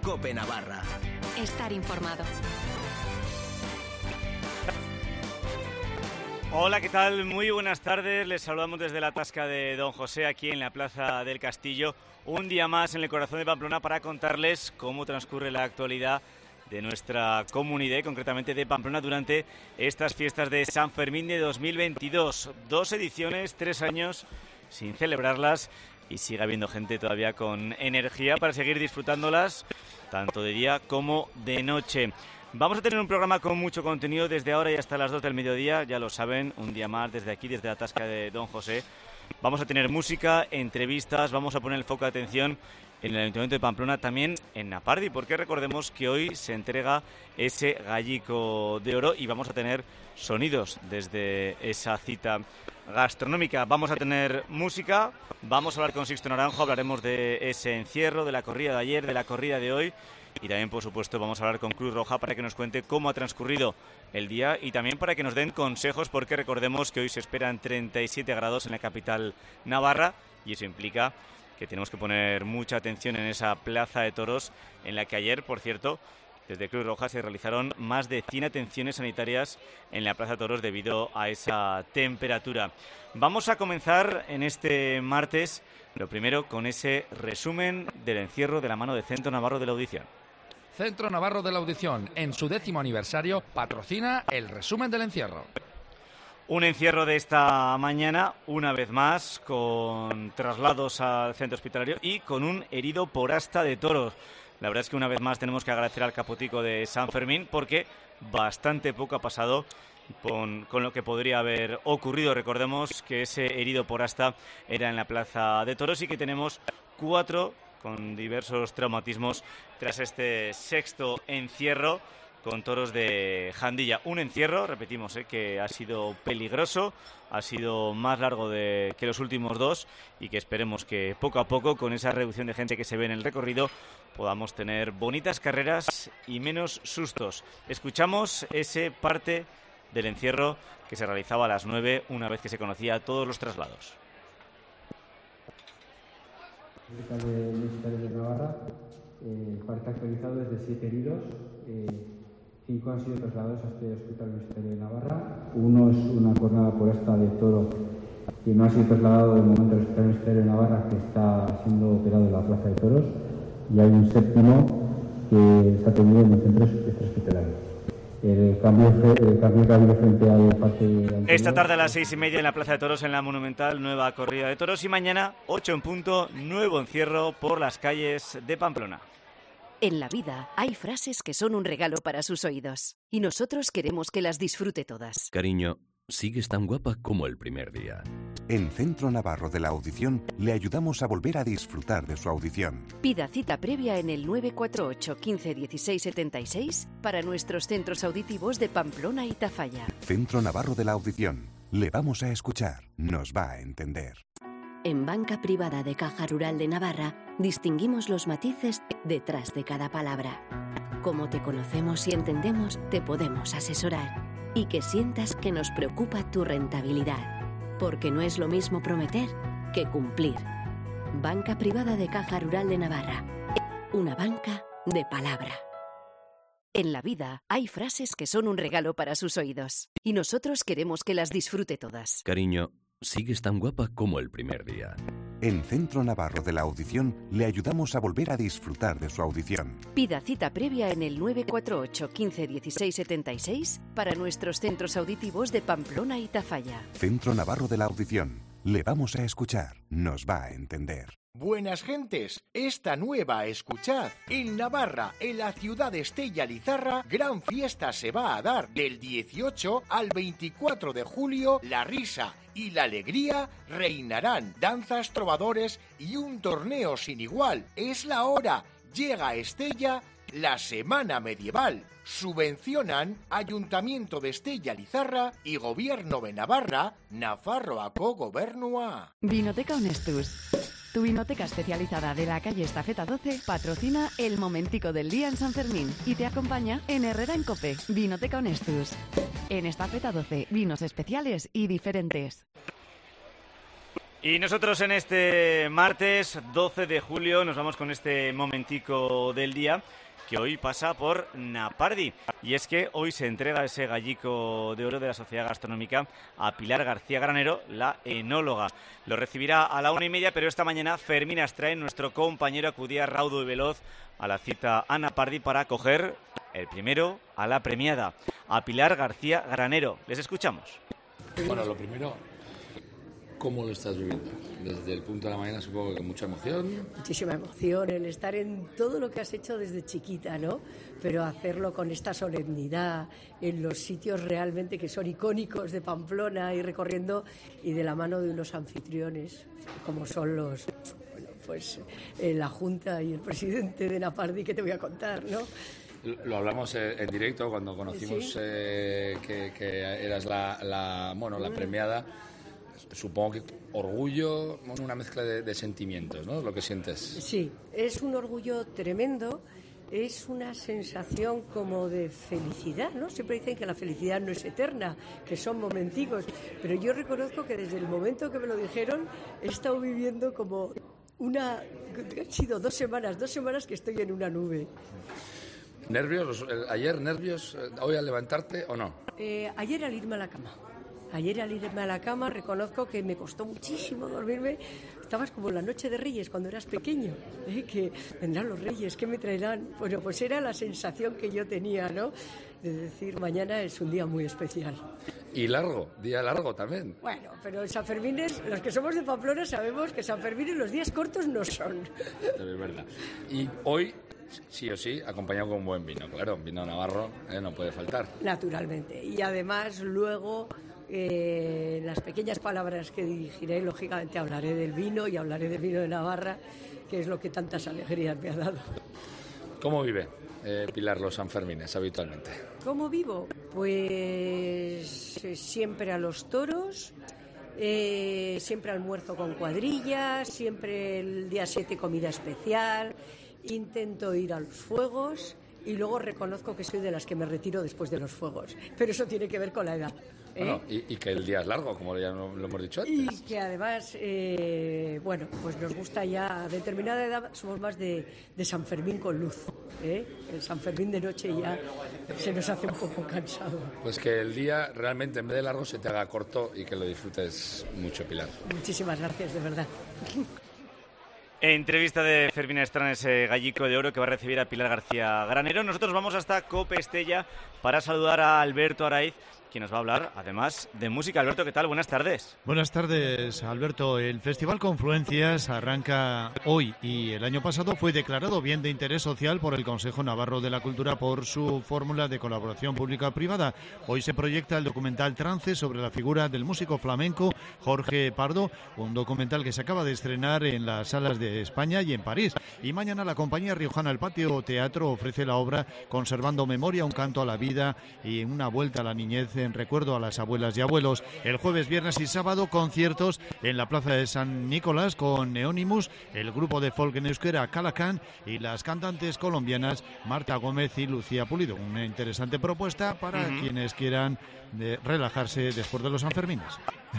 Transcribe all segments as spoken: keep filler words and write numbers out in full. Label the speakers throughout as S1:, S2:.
S1: COPE Navarra.
S2: Estar informado.
S3: Hola, ¿qué tal? Muy buenas tardes. Les saludamos desde la Tasca de Don José, aquí en la Plaza del Castillo. Un día más en el corazón de Pamplona para contarles cómo transcurre la actualidad de nuestra comunidad, concretamente de Pamplona, durante estas fiestas de San Fermín de dos mil veintidós. Dos ediciones, tres años sin celebrarlas y sigue habiendo gente todavía con energía para seguir disfrutándolas, tanto de día como de noche. Vamos a tener un programa con mucho contenido desde ahora y hasta las dos del mediodía, ya lo saben, un día más desde aquí, desde la Tasca de Don José. Vamos a tener música, entrevistas, vamos a poner el foco de atención en el Ayuntamiento de Pamplona, también en Napardi, porque recordemos que hoy se entrega ese gallico de oro y vamos a tener sonidos desde esa cita gastronómica. Vamos a tener música, vamos a hablar con Sixto Naranjo, hablaremos de ese encierro, de la corrida de ayer, de la corrida de hoy. Y también, por supuesto, vamos a hablar con Cruz Roja para que nos cuente cómo ha transcurrido el día y también para que nos den consejos, porque recordemos que hoy se esperan treinta y siete grados en la capital navarra y eso implica que tenemos que poner mucha atención en esa plaza de toros en la que ayer, por cierto, desde Cruz Roja se realizaron más de cien atenciones sanitarias en la plaza de toros debido a esa temperatura. Vamos a comenzar en este martes, lo primero, con ese resumen del encierro de la mano de Centro Navarro de la Audición.
S4: Centro Navarro de la Audición, en su décimo aniversario, patrocina el resumen del encierro.
S3: Un encierro de esta mañana, una vez más, con traslados al centro hospitalario y con un herido por asta de toros. La verdad es que una vez más tenemos que agradecer al Capotico de San Fermín porque bastante poco ha pasado con, con lo que podría haber ocurrido. Recordemos que ese herido por asta era en la plaza de toros y que tenemos cuatro con diversos traumatismos tras este sexto encierro con toros de Jandilla. Un encierro, repetimos, eh, que ha sido peligroso, ha sido más largo de, que los últimos dos y que esperemos que poco a poco, con esa reducción de gente que se ve en el recorrido, podamos tener bonitas carreras y menos sustos. Escuchamos ese parte del encierro que se realizaba a las nueve, una vez que se conocía todos los traslados.
S5: Hospital de Universitario de Navarra, eh, parte actualizado desde siete heridos, eh, cinco han sido trasladados a este Hospital Universitario de Navarra. Uno es una cornada por asta de toro que no ha sido trasladado de momento al Hospital Universitario de Navarra, que está siendo operado en la Plaza de Toros, y hay un séptimo que está atendido en el centro hospitalario. El cambio, el cambio que ha habido frente al parte anterior.
S3: Esta tarde a las seis y media en la Plaza de Toros, en la Monumental, nueva corrida de toros. Y mañana, ocho en punto, nuevo encierro por las calles de Pamplona.
S2: En la vida hay frases que son un regalo para sus oídos. Y nosotros queremos que las disfrute todas.
S6: Cariño, sigues tan guapa como el primer día.
S7: En Centro Navarro de la Audición le ayudamos a volver a disfrutar de su audición.
S2: Pida cita previa en el nueve cuatro ocho, quince, dieciséis, setenta y seis para nuestros centros auditivos de Pamplona y Tafalla.
S7: Centro Navarro de la Audición. Le vamos a escuchar. Nos va a entender.
S2: En Banca Privada de Caja Rural de Navarra distinguimos los matices detrás de cada palabra. Como te conocemos y entendemos, te podemos asesorar. Y que sientas que nos preocupa tu rentabilidad. Porque no es lo mismo prometer que cumplir. Banca Privada de Caja Rural de Navarra. Una banca de palabra. En la vida hay frases que son un regalo para sus oídos. Y nosotros queremos que las disfrute todas.
S6: Cariño, sigues tan guapa como el primer día.
S7: En Centro Navarro de la Audición le ayudamos a volver a disfrutar de su audición.
S2: Pida cita previa en el nueve cuatro ocho, quince, dieciséis, setenta y seis para nuestros centros auditivos de Pamplona y Tafalla.
S7: Centro Navarro de la Audición. Le vamos a escuchar. Nos va a entender.
S8: Buenas gentes, esta nueva escuchad. En Navarra, en la ciudad de Estella Lizarra, gran fiesta se va a dar. Del dieciocho al veinticuatro de julio, la risa y la alegría reinarán. Danzas, trovadores y un torneo sin igual. Es la hora. Llega a Estella la Semana Medieval. Subvencionan Ayuntamiento de Estella Lizarra y Gobierno de Navarra, Nafarroako Gobernua.
S9: Vinoteca Honestus. Tu vinoteca especializada de la calle Estafeta doce patrocina el momentico del día en San Fermín y te acompaña en Herrera en Cope. Vinoteca Honestus. En Estafeta doce, vinos especiales y diferentes.
S3: Y nosotros en este martes doce de julio nos vamos con este momentico del día que hoy pasa por Napardi. Y es que hoy se entrega ese gallico de oro de la Sociedad Gastronómica a Pilar García Granero, la enóloga. Lo recibirá a la una y media, pero esta mañana Fermín Astrain, nuestro compañero, acudía raudo y veloz a la cita a Napardi para coger el primero a la premiada, a Pilar García Granero. Les escuchamos.
S1: Bueno, lo primero, ¿cómo lo estás viviendo? Desde el punto de la mañana supongo que con mucha emoción.
S10: Muchísima emoción, el estar en todo lo que has hecho desde chiquita, ¿no? Pero hacerlo con esta solemnidad, en los sitios realmente que son icónicos de Pamplona y recorriendo y de la mano de unos anfitriones como son los, bueno, pues eh, la Junta y el presidente de Napardi, que te voy a contar, ¿no?
S1: Lo hablamos en directo cuando conocimos ¿Sí? eh, que, que eras la, la, bueno, la premiada. Supongo que orgullo, una mezcla de, de sentimientos, ¿no? Lo que sientes.
S10: Sí, es un orgullo tremendo, es una sensación como de felicidad, ¿no? Siempre dicen que la felicidad no es eterna, que son momenticos, pero yo reconozco que desde el momento que me lo dijeron he estado viviendo como una... Han sido dos semanas, dos semanas que estoy en una nube.
S1: ¿Nervios? ¿Ayer nervios? ¿Hoy al levantarte o no?
S10: Eh, ayer al irme a la cama. Ayer al irme a la cama reconozco que me costó muchísimo dormirme. Estabas como en la noche de Reyes cuando eras pequeño, ¿eh? Que vendrán los Reyes, ¿qué me traerán? Bueno, pues era la sensación que yo tenía, ¿no? De decir, mañana es un día muy especial.
S1: Y largo, día largo también.
S10: Bueno, pero San Fermín, los que somos de Pamplona sabemos que San Fermín los días cortos no son.
S1: Es verdad. Y hoy, sí o sí, acompañado con un buen vino, claro, un vino navarro eh, no puede faltar.
S10: Naturalmente. Y además luego... Eh, las pequeñas palabras que dirigiré, lógicamente hablaré del vino y hablaré del vino de Navarra, que es lo que tantas alegrías me ha dado.
S1: ¿Cómo vive eh, Pilar los Sanfermines habitualmente?
S10: ¿Cómo vivo? Pues eh, siempre a los toros, eh, siempre almuerzo con cuadrillas, siempre el día siete comida especial, intento ir a los fuegos y luego reconozco que soy de las que me retiro después de los fuegos, pero eso tiene que ver con la edad. ¿Eh?
S1: Bueno, y, y que el día es largo, como ya lo, lo hemos dicho antes.
S10: Y que además, eh, bueno, pues nos gusta ya, a determinada edad somos más de, de San Fermín con luz, ¿eh? El San Fermín de noche ya se nos hace un poco cansado.
S1: Pues que el día realmente en vez de largo se te haga corto y que lo disfrutes mucho, Pilar.
S10: Muchísimas gracias, de verdad.
S3: Entrevista de Fermín Astrain, ese gallico de oro que va a recibir a Pilar García Granero. Nosotros vamos hasta Cope Estella para saludar a Alberto Araiz, quien nos va a hablar, además, de música. Alberto, ¿qué tal? Buenas tardes.
S11: Buenas tardes, Alberto. El Festival Confluencias arranca hoy y el año pasado fue declarado bien de interés social por el Consejo Navarro de la Cultura por su fórmula de colaboración pública-privada. Hoy se proyecta el documental Trance sobre la figura del músico flamenco Jorge Pardo, un documental que se acaba de estrenar en las salas de España y en París. Y mañana la compañía riojana El Patio Teatro ofrece la obra Conservando Memoria, un canto a la vida y una vuelta a la niñez en recuerdo a las abuelas y abuelos. El jueves, viernes y sábado conciertos en la plaza de San Nicolás con Neonimus, el grupo de folk en euskera Calacán y las cantantes colombianas Marta Gómez y Lucía Pulido. Una interesante propuesta para uh-huh. quienes quieran de relajarse después de los Sanfermines.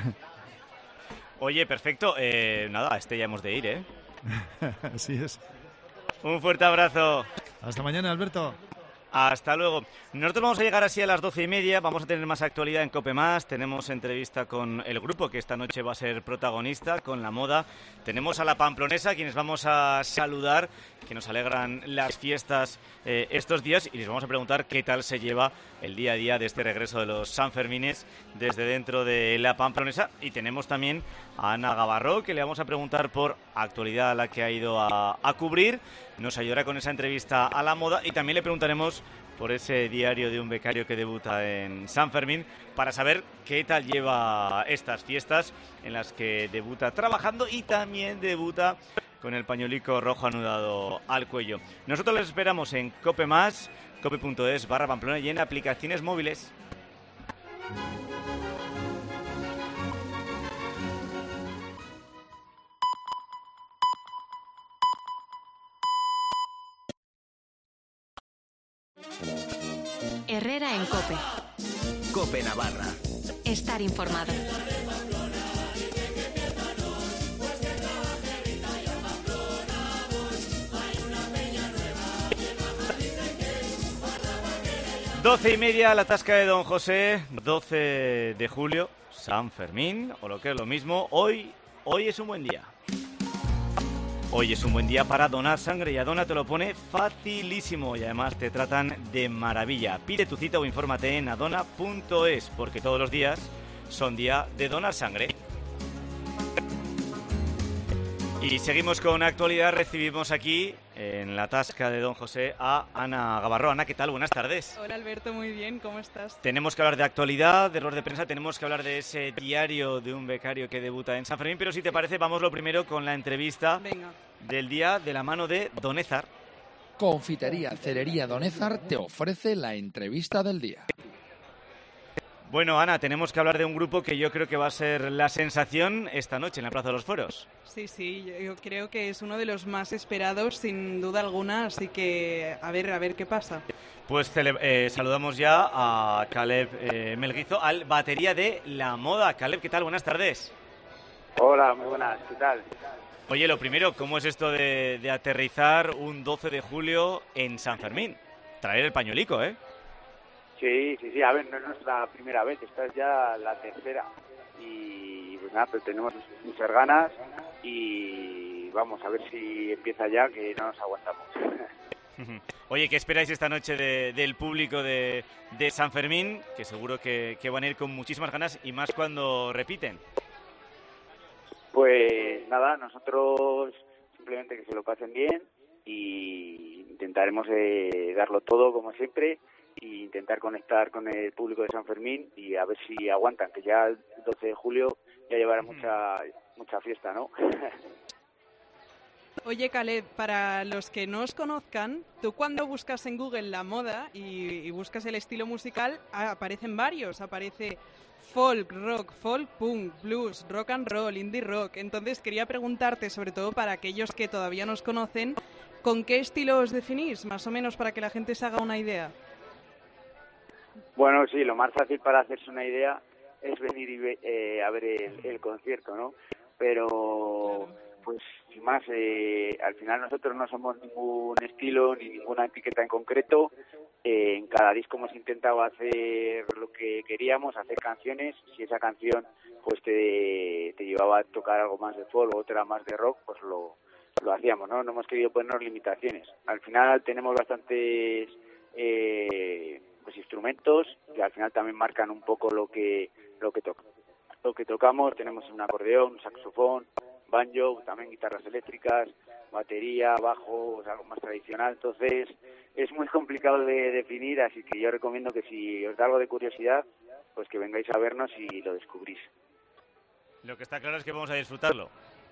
S3: Oye, perfecto. Eh, nada, a este ya hemos de ir, ¿eh?
S11: Así es.
S3: Un fuerte abrazo.
S11: Hasta mañana, Alberto.
S3: Hasta luego. Nosotros vamos a llegar así a las doce y media, vamos a tener más actualidad en Cope Más, tenemos entrevista con el grupo que esta noche va a ser protagonista, con La Moda, tenemos a la Pamplonesa, quienes vamos a saludar, que nos alegran las fiestas eh, estos días, y les vamos a preguntar qué tal se lleva el día a día de este regreso de los Sanfermines desde dentro de la Pamplonesa. Y tenemos también a Ana Gavarró, que le vamos a preguntar por actualidad a la que ha ido a, a cubrir, nos ayudará con esa entrevista a La Moda, y también le preguntaremos por ese diario de un becario que debuta en San Fermín, para saber qué tal lleva estas fiestas en las que debuta trabajando y también debuta con el pañuelico rojo anudado al cuello. Nosotros les esperamos en Cope Más, cope.es barra Pamplona y en aplicaciones móviles.
S12: Herrera en Cope.
S8: Cope Navarra.
S12: Estar informado.
S3: Doce y media, la tasca de Don José, doce de julio, San Fermín, o lo que es lo mismo, hoy, hoy es un buen día. Hoy es un buen día para donar sangre y Adona te lo pone facilísimo y además te tratan de maravilla. Pide tu cita o infórmate en adona punto es porque todos los días son día de donar sangre. Y seguimos con actualidad, recibimos aquí en la tasca de Don José a Ana Gavarro. Ana, ¿qué tal? Buenas tardes.
S12: Hola Alberto, muy bien, ¿cómo estás?
S3: Tenemos que hablar de actualidad, de error de prensa, tenemos que hablar de ese diario de un becario que debuta en San Fermín, pero si te parece vamos lo primero con la entrevista
S12: Venga.
S3: del día de la mano de Don Ézar.
S4: Confitería Cerería Don Ézar te ofrece la entrevista del día.
S3: Bueno, Ana, tenemos que hablar de un grupo que yo creo que va a ser la sensación esta noche en la Plaza de los Fueros.
S12: Sí, sí, yo creo que es uno de los más esperados, sin duda alguna, así que a ver, a ver qué pasa.
S3: Pues eh, saludamos ya a Caleb eh, Melguizo, al batería de La Moda. Caleb, ¿qué tal? Buenas tardes.
S13: Hola, muy buenas, ¿qué tal?
S3: Oye, lo primero, ¿cómo es esto de, de aterrizar un doce de julio en San Fermín? Traer el pañuelico, ¿eh?
S13: Sí, sí, sí, a ver, no es nuestra primera vez, esta es ya la tercera y pues nada, pues tenemos muchas ganas y vamos a ver si empieza ya, que no nos aguantamos.
S3: Oye, ¿qué esperáis esta noche de, del público de, de San Fermín? Que seguro que, que van a ir con muchísimas ganas y más cuando repiten.
S13: Pues nada, nosotros simplemente que se lo pasen bien y intentaremos eh, darlo todo como siempre e intentar conectar con el público de San Fermín y a ver si aguantan, que ya el doce de julio ya llevará mucha mucha fiesta, ¿no?
S12: Oye, Caleb, para los que no os conozcan, tú cuando buscas en Google La Moda y, y buscas el estilo musical, aparecen varios, aparece folk, rock, folk, punk, blues, rock and roll, indie rock. Entonces quería preguntarte, sobre todo para aquellos que todavía nos conocen, ¿con qué estilo os definís, más o menos, para que la gente se haga una idea?
S13: Bueno, sí, lo más fácil para hacerse una idea es venir y ve, eh, a ver el, el concierto, ¿no? Pero, pues, sin más, eh, al final nosotros no somos ningún estilo ni ninguna etiqueta en concreto. Eh, en cada disco hemos intentado hacer lo que queríamos, hacer canciones. Si esa canción pues te, te llevaba a tocar algo más de folk o otra más de rock, pues lo, lo hacíamos, ¿no? No hemos querido ponernos limitaciones. Al final tenemos bastantes eh, pues instrumentos que al final también marcan un poco lo que lo que toca. Lo que tocamos, tenemos un acordeón, un saxofón, banjo, también guitarras eléctricas, batería, bajo, o sea, algo más tradicional. Entonces es muy complicado de definir, así que yo recomiendo que si os da algo de curiosidad, pues que vengáis a vernos y lo descubrís.
S3: Lo que está claro es que vamos a disfrutarlo.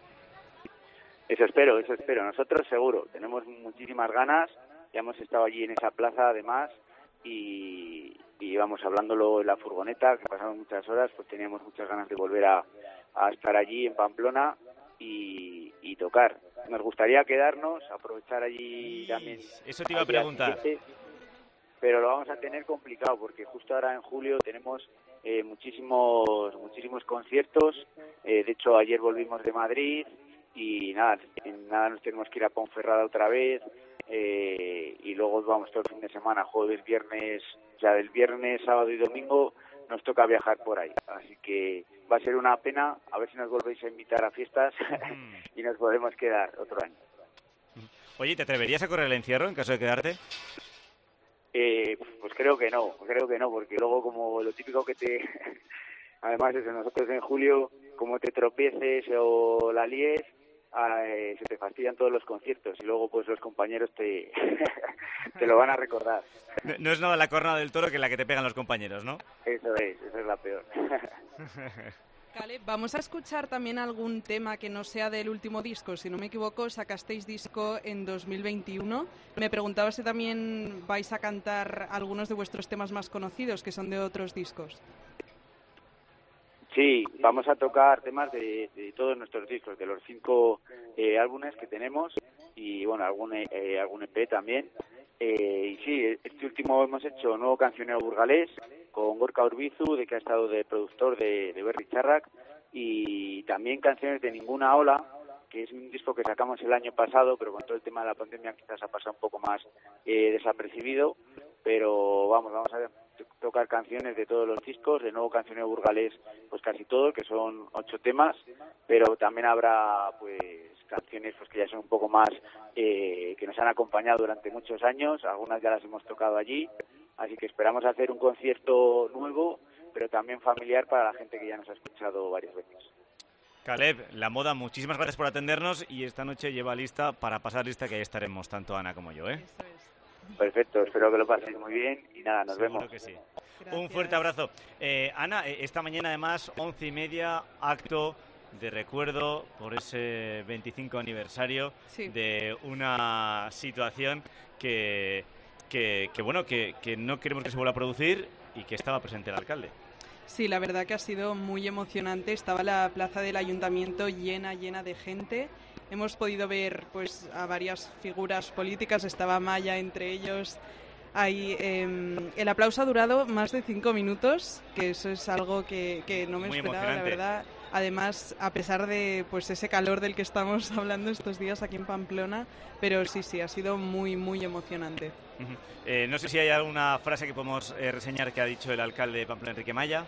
S13: Eso espero, eso espero. Nosotros seguro, tenemos muchísimas ganas, ya hemos estado allí en esa plaza además y, y vamos hablándolo en la furgoneta, que pasamos muchas horas, pues teníamos muchas ganas de volver a, a estar allí en Pamplona y, y tocar. Nos gustaría quedarnos, aprovechar allí también.
S3: Eso te iba a preguntar.
S13: Pero lo vamos a tener complicado porque justo ahora en julio tenemos eh, muchísimos muchísimos conciertos. Eh, de hecho, ayer volvimos de Madrid y nada, en nada nos tenemos que ir a Ponferrada otra vez. Eh, y luego vamos todo el fin de semana, jueves, viernes, o sea, del viernes, sábado y domingo nos toca viajar por ahí, así que va a ser una pena, a ver si nos volvéis a invitar a fiestas y nos podemos quedar otro año.
S3: Oye, ¿te atreverías a correr el encierro en caso de quedarte?
S13: Eh, pues creo que no, creo que no, porque luego como lo típico que te... Además eso, nosotros en julio, como te tropieces o la líes, eh, se te fastidian todos los conciertos y luego pues los compañeros te, te lo van a recordar.
S3: No, no es nada la cornada del toro que la que te pegan los compañeros, ¿no?
S13: Eso es, esa es la peor.
S12: Caleb, vamos a escuchar también algún tema que no sea del último disco. Si no me equivoco, sacasteis disco en dos mil veintiuno. Me preguntaba si también vais a cantar algunos de vuestros temas más conocidos, que son de otros discos.
S13: Sí, vamos a tocar temas de, de todos nuestros discos, de los cinco eh, álbumes que tenemos y, bueno, algún, eh, algún E P también. Eh, y sí, este último hemos hecho Nuevo Cancionero Burgalés con Gorka Urbizu, de que ha estado de productor de, de Berri Charrak, y también canciones de Ninguna Ola, que es un disco que sacamos el año pasado, pero con todo el tema de la pandemia quizás ha pasado un poco más eh, desapercibido, pero vamos, vamos a tocar canciones de todos los discos, de nuevo Cancionero Burgalés, pues casi todos, que son ocho temas, pero también habrá pues canciones pues que ya son un poco más, eh, que nos han acompañado durante muchos años, algunas ya las hemos tocado allí, así que esperamos hacer un concierto nuevo, pero también familiar para la gente que ya nos ha escuchado varias veces.
S3: Caleb, La Moda, muchísimas gracias por atendernos y esta noche lleva lista para pasar lista, que ahí estaremos tanto Ana como yo, ¿eh?
S13: Perfecto, espero que lo paséis muy bien y nada, nos
S3: Seguro
S13: vemos.
S3: Que sí. Un fuerte abrazo. Eh, Ana, esta mañana además, once y media, acto de recuerdo por ese veinticinco aniversario sí. de una situación que, que, que bueno, que, que no queremos que se vuelva a producir y que estaba presente el alcalde.
S12: Sí, la verdad que ha sido muy emocionante. Estaba la plaza del ayuntamiento llena, llena de gente. Hemos podido ver pues a varias figuras políticas, estaba Maya entre ellos. Ahí, eh, el aplauso ha durado más de cinco minutos, que eso es algo que, que no me muy esperaba, la verdad. Además, a pesar de pues ese calor del que estamos hablando estos días aquí en Pamplona, pero sí, sí, ha sido muy, muy emocionante.
S3: Uh-huh. eh, no sé si hay alguna frase que podemos eh, reseñar que ha dicho el alcalde de Pamplona, Enrique Maya.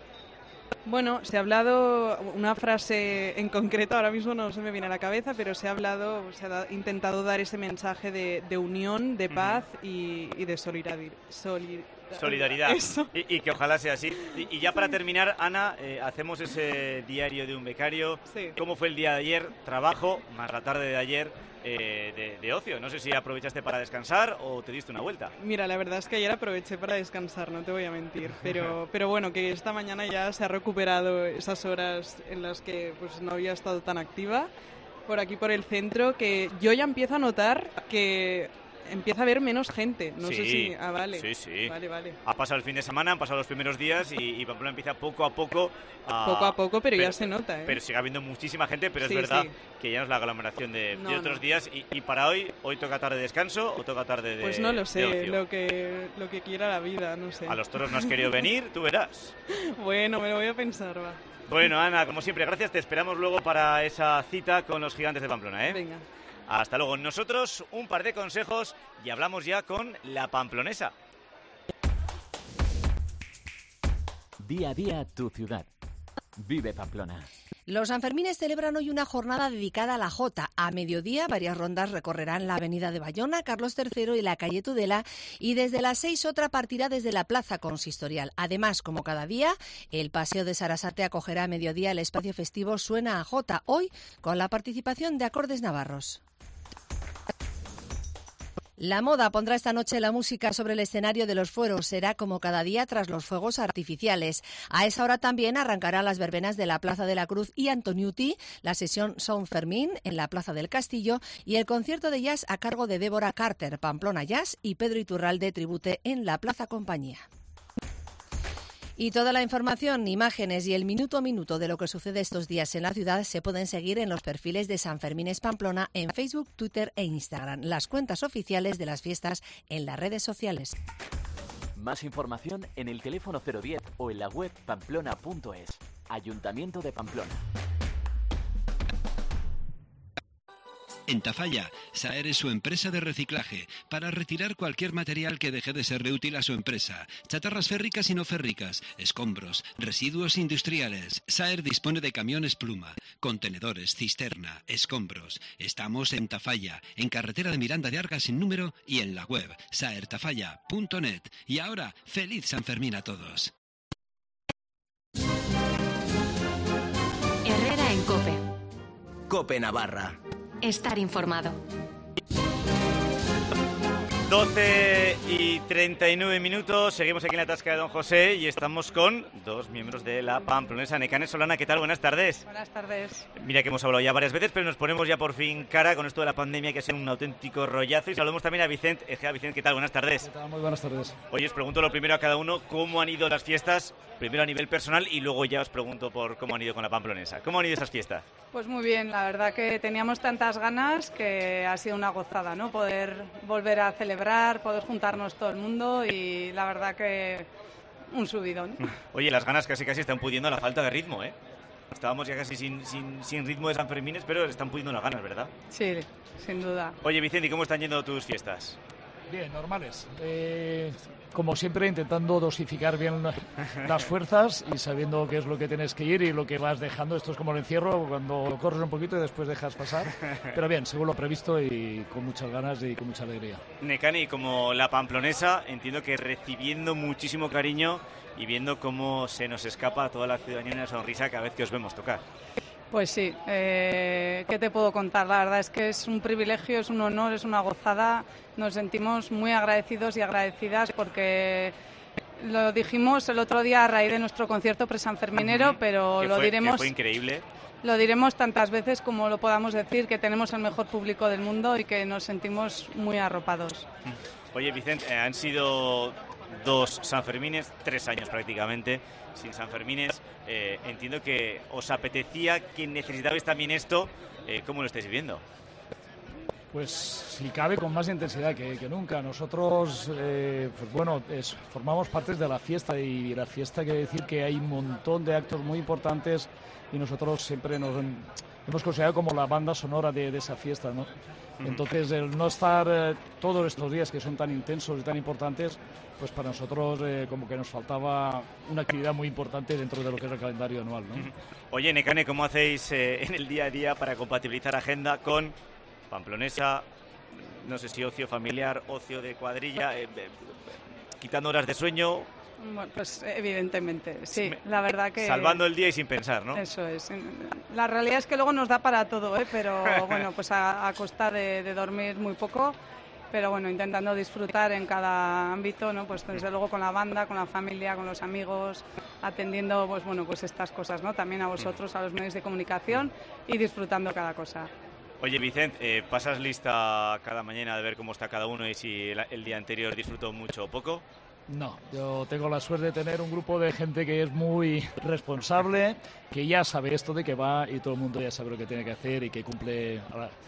S12: Bueno, se ha hablado, una frase en concreto ahora mismo no se me viene a la cabeza, pero se ha hablado, se ha da, intentado dar ese mensaje de, de unión, de paz uh-huh. y, y de solidaridad. Solid,
S3: Solidaridad. Y, y que ojalá sea así. Y, y ya para terminar, Ana, eh, hacemos ese diario de un becario.
S12: Sí.
S3: ¿Cómo fue el día de ayer? Trabajo, más la tarde de ayer eh, de, de ocio. No sé si aprovechaste para descansar o te diste una vuelta.
S12: Mira, la verdad es que ayer aproveché para descansar, no te voy a mentir. Pero, pero bueno, que esta mañana ya se ha recuperado esas horas en las que pues no había estado tan activa por aquí, por el centro, que yo ya empiezo a notar que empieza a haber menos gente. No
S3: sí,
S12: sé si... Ah, vale.
S3: Sí, sí.
S12: Vale, vale.
S3: Ha pasado el fin de semana, han pasado los primeros días y, y Pamplona empieza poco a poco a...
S12: Poco a poco, pero, pero ya se nota, ¿eh?
S3: Pero sigue habiendo muchísima gente, pero
S12: sí,
S3: es verdad
S12: sí.
S3: que ya no es la aglomeración de,
S12: no,
S3: de otros
S12: no.
S3: días. Y, y para hoy, ¿hoy toca tarde de descanso o toca tarde de
S12: Pues no lo sé,
S3: lo
S12: que, lo que quiera la vida, no sé.
S3: A los toros no has querido venir, tú verás.
S12: Bueno, me lo voy a pensar, va.
S3: Bueno, Ana, como siempre, gracias. Te esperamos luego para esa cita con los gigantes de Pamplona, ¿eh?
S12: Venga.
S3: Hasta luego. Nosotros un par de consejos y hablamos ya con la pamplonesa.
S14: Día a día tu ciudad. Vive Pamplona.
S15: Los Sanfermines celebran hoy una jornada dedicada a la Jota. A mediodía, varias rondas recorrerán la avenida de Bayona, Carlos tercero y la calle Tudela, y desde las seis otra partirá desde la plaza consistorial. Además, como cada día, el Paseo de Sarasate acogerá a mediodía el espacio festivo Suena a Jota, hoy con la participación de Acordes Navarros. La Moda pondrá esta noche la música sobre el escenario de los fueros. Será como cada día tras los fuegos artificiales. A esa hora también arrancarán las verbenas de la Plaza de la Cruz y Antoniuti, la sesión San Fermín en la Plaza del Castillo y el concierto de jazz a cargo de Débora Carter, Pamplona Jazz, y Pedro Iturralde Tribute en la Plaza Compañía. Y toda la información, imágenes y el minuto a minuto de lo que sucede estos días en la ciudad se pueden seguir en los perfiles de Sanfermines Pamplona en Facebook, Twitter e Instagram, las cuentas oficiales de las fiestas en las redes sociales.
S14: Más información en el teléfono cero diez o en la web pamplona punto es. Ayuntamiento de Pamplona.
S16: En Tafalla, Saer es su empresa de reciclaje para retirar cualquier material que deje de ser de útil a su empresa. Chatarras férricas y no férricas, escombros, residuos industriales. Saer dispone de camiones pluma, contenedores, cisterna, escombros. Estamos en Tafalla, en carretera de Miranda de Argas sin número y en la web saer tafalla punto net. Y ahora, feliz San Fermín a todos.
S2: Herrera en COPE.
S17: COPE Navarra.
S2: Estar informado.
S3: doce y treinta y nueve minutos, seguimos aquí en la tasca de Don José y estamos con dos miembros de la pamplonesa. Necane Solana, ¿qué tal? Buenas tardes.
S18: Buenas tardes.
S3: Mira que hemos hablado ya varias veces, pero nos ponemos ya por fin cara con esto de la pandemia, que ha sido un auténtico rollazo. Y saludamos también a Vicente. Ejea, Vicente, ¿qué tal? Buenas tardes.
S19: ¿Qué tal? Muy buenas tardes.
S3: Oye, os pregunto lo primero a cada uno, ¿cómo han ido las fiestas? Primero a nivel personal y luego ya os pregunto por cómo han ido con la pamplonesa. ¿Cómo han ido esas fiestas?
S18: Pues muy bien, la verdad que teníamos tantas ganas que ha sido una gozada, ¿no? Poder volver a celebrar, poder juntarnos todo el mundo y la verdad que un subidón.
S3: Oye, las ganas casi casi están pudiendo a la falta de ritmo, ¿eh? Estábamos ya casi sin, sin, sin ritmo de Sanfermines, pero están pudiendo las ganas, ¿verdad?
S18: Sí, sin duda.
S3: Oye, Vicente, ¿y cómo están yendo tus fiestas?
S19: Bien, normales. Eh, como siempre, intentando dosificar bien las fuerzas y sabiendo qué es lo que tienes que ir y lo que vas dejando. Esto es como el encierro, cuando corres un poquito y después dejas pasar. Pero bien, según lo previsto y con muchas ganas y con mucha alegría.
S3: Nekane, como la pamplonesa, entiendo que recibiendo muchísimo cariño y viendo cómo se nos escapa a toda la ciudadanía una sonrisa cada vez que os vemos tocar.
S18: Pues sí, eh, ¿qué te puedo contar? La verdad es que es un privilegio, es un honor, es una gozada. Nos sentimos muy agradecidos y agradecidas porque lo dijimos el otro día a raíz de nuestro concierto presanferminero, pero lo
S3: fue,
S18: diremos...
S3: Que fue increíble.
S18: Lo diremos tantas veces como lo podamos decir, que tenemos el mejor público del mundo y que nos sentimos muy arropados.
S3: Oye, Vicente, eh, han sido dos Sanfermines, tres años prácticamente sin Sanfermines. Eh, entiendo que os apetecía, que necesitabais también esto. Eh, ¿Cómo lo estáis viviendo?
S19: Pues si cabe con más intensidad que, que nunca. Nosotros, eh, pues bueno, es, formamos parte de la fiesta y la fiesta quiere decir que hay un montón de actos muy importantes y nosotros siempre nos hemos considerado como la banda sonora de, de esa fiesta, ¿no? Entonces, el no estar eh, todos estos días que son tan intensos y tan importantes, pues para nosotros eh, como que nos faltaba una actividad muy importante dentro de lo que es el calendario anual, ¿no?
S3: Oye, Nekane, ¿cómo hacéis eh, en el día a día para compatibilizar agenda con pamplonesa, no sé si ocio familiar, ocio de cuadrilla, eh, eh, quitando horas de sueño?
S18: Bueno, pues evidentemente, sí, la verdad que...
S3: Salvando el día y sin pensar, ¿no?
S18: Eso es. La realidad es que luego nos da para todo, ¿eh? Pero bueno, pues a, a costa de, de dormir muy poco, pero bueno, intentando disfrutar en cada ámbito, ¿no? Pues desde luego con la banda, con la familia, con los amigos, atendiendo, pues bueno, pues estas cosas, ¿no? También a vosotros, a los medios de comunicación y disfrutando cada cosa.
S3: Oye, Vicente, eh, ¿pasas lista cada mañana de ver cómo está cada uno y si el, el día anterior disfrutó mucho o poco?
S19: No, yo tengo la suerte de tener un grupo de gente que es muy responsable, que ya sabe esto de qué va y todo el mundo ya sabe lo que tiene que hacer y que cumple,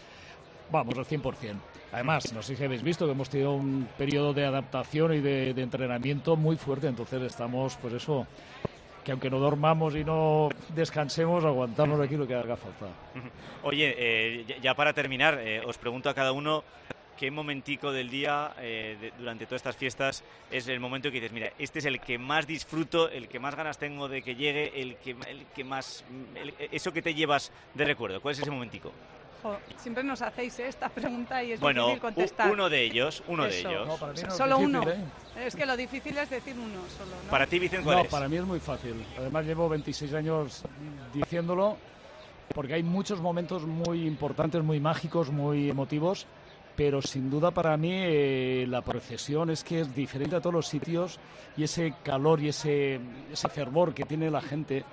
S19: vamos, al cien por cien. Además, no sé si habéis visto que hemos tenido un periodo de adaptación y de, de entrenamiento muy fuerte, entonces estamos, pues eso, que aunque no dormamos y no descansemos, aguantamos aquí lo que haga falta.
S3: Oye, eh, ya para terminar, eh, os pregunto a cada uno... ¿Qué momentico del día, eh, de, durante todas estas fiestas, es el momento que dices, mira, este es el que más disfruto, el que más ganas tengo de que llegue, el que, el que más... El, eso que te llevas de recuerdo? ¿Cuál es ese momentico?
S18: Jo, siempre nos hacéis ¿eh? esta pregunta y es
S3: bueno,
S18: difícil contestar.
S3: uno de ellos, uno
S18: Eso.
S3: de ellos.
S19: No, para mí no es
S18: solo
S19: difícil,
S18: uno.
S19: ¿eh?
S18: Es que lo difícil es decir uno solo, ¿no?
S3: Para ti, Vicente, ¿cuál
S19: no,
S3: es?
S19: Para mí es muy fácil. Además, llevo veintiséis años diciéndolo porque hay muchos momentos muy importantes, muy mágicos, muy emotivos. Pero sin duda para mí eh, la procesión es que es diferente a todos los sitios y ese calor y ese, ese fervor que tiene la gente,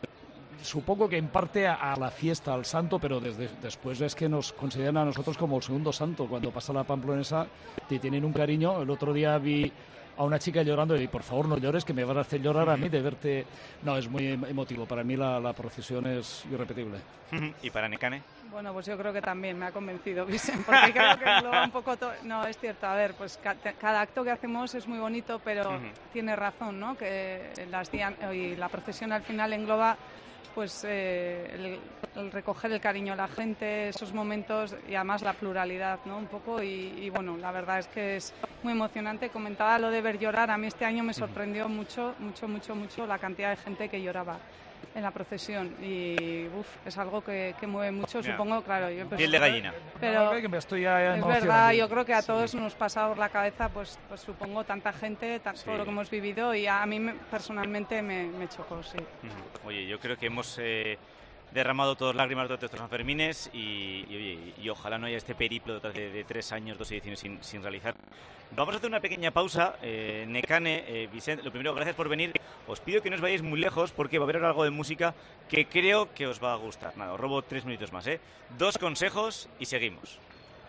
S19: supongo que en parte a, a la fiesta, al santo, pero desde, después es que nos consideran a nosotros como el segundo santo. Cuando pasa la pamplonesa te tienen un cariño. El otro día vi a una chica llorando y por favor no llores que me vas a hacer llorar a mí de verte. No, es muy emotivo. Para mí la, la procesión es irrepetible.
S3: ¿Y para Nekane?
S18: Bueno, pues yo creo que también me ha convencido, Vicente, porque creo que engloba un poco todo. No, es cierto, a ver, pues ca cada acto que hacemos es muy bonito, pero uh-huh. tiene razón, ¿no? Que las y la procesión al final engloba pues eh, el, el recoger el cariño a la gente, esos momentos y además la pluralidad, ¿no? Un poco y, y bueno, la verdad es que es muy emocionante. Comentaba lo de ver llorar, a mí este año me sorprendió mucho, mucho, mucho, mucho la cantidad de gente que lloraba en la procesión y uf, es algo que, que mueve mucho, Mira, supongo, claro. Yo
S3: piel de gallina.
S18: Pero
S19: no, que me estoy ya
S18: es verdad, yo creo que a todos sí. nos pasa por la cabeza, pues, pues supongo, tanta gente, tan, sí. todo lo que hemos vivido y a mí me, personalmente me, me chocó, sí.
S3: Uh-huh. Oye, yo creo que hemos eh, derramado todos lágrimas durante estos Sanfermines y, y, oye, y ojalá no haya este periplo de, de tres años, dos ediciones sin, sin realizar. Vamos a hacer una pequeña pausa. Eh, Nekane, eh, Vicente, lo primero, gracias por venir. Os pido que no os vayáis muy lejos porque va a haber algo de música que creo que os va a gustar. Nada, os robo tres minutos más, ¿eh? Dos consejos y seguimos.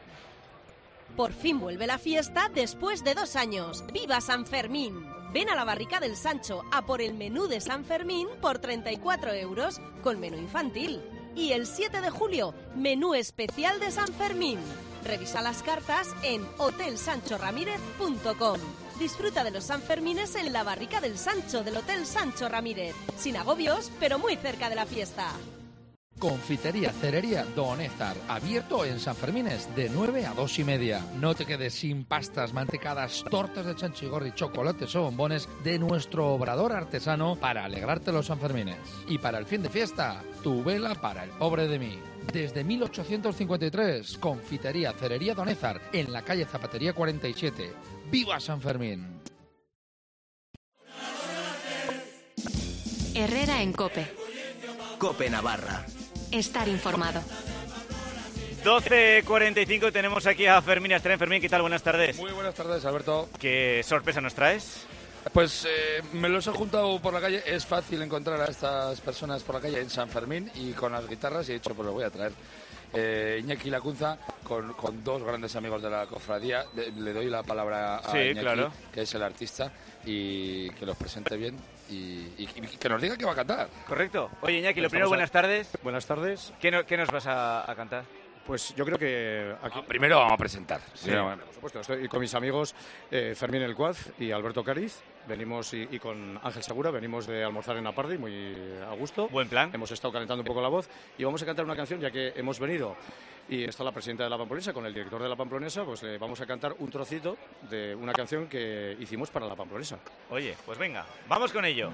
S20: Por fin vuelve la fiesta después de dos años. ¡Viva San Fermín! Ven a la Barrica del Sancho a por el menú de San Fermín por treinta y cuatro euros con menú infantil. Y el siete de julio, menú especial de San Fermín. Revisa las cartas en hotel sancho ramírez punto com. Disfruta de los Sanfermines en la Barrica del Sancho del Hotel Sancho Ramírez. Sin agobios, pero muy cerca de la fiesta.
S4: Confitería Cerería Don Ézar, abierto en San Fermines de nueve a dos y media. No te quedes sin pastas, mantecadas, tortas de chanchigorri, chocolates o bombones de nuestro obrador artesano para alegrarte los Sanfermines. Y para el fin de fiesta, tu vela para el pobre de mí. Desde mil ochocientos cincuenta y tres, Confitería Cerería Don Ézar, en la calle Zapatería cuarenta y siete. ¡Viva San Fermín!
S21: Herrera en COPE.
S17: COPE Navarra.
S21: Estar informado.
S3: doce cuarenta y cinco, tenemos aquí a Fermín Astrén. Fermín, ¿qué tal? Buenas tardes.
S1: Muy buenas tardes, Alberto.
S3: ¿Qué sorpresa nos traes?
S1: Pues eh, me los he juntado por la calle. Es fácil encontrar a estas personas por la calle en San Fermín y con las guitarras y he dicho, pues los voy a traer. Eh, Iñaki Lacunza, con, con dos grandes amigos de la cofradía. Le, le doy la palabra a
S3: sí,
S1: Iñaki,
S3: claro.
S1: que es el artista, y que los presente bien y, y, y que nos diga qué va a cantar.
S3: Correcto. Oye, Iñaki, lo
S1: Estamos
S3: primero,
S1: a...
S3: buenas tardes.
S22: Buenas tardes.
S3: ¿Qué, no, qué nos vas a, a cantar?
S22: Pues yo creo que aquí...
S1: No, primero vamos a presentar.
S22: Sí, bueno, por supuesto. Estoy con mis amigos eh, Fermín El Cuaz y Alberto Cáriz. Venimos y, y con Ángel Segura, venimos de almorzar en Apardi, muy a gusto.
S3: Buen plan.
S22: Hemos estado calentando un poco la voz y vamos a cantar una canción, ya que hemos venido y está la presidenta de la Pamplonesa con el director de la Pamplonesa, pues le vamos a cantar un trocito de una canción que hicimos para la Pamplonesa.
S3: Oye, pues venga, vamos con ello.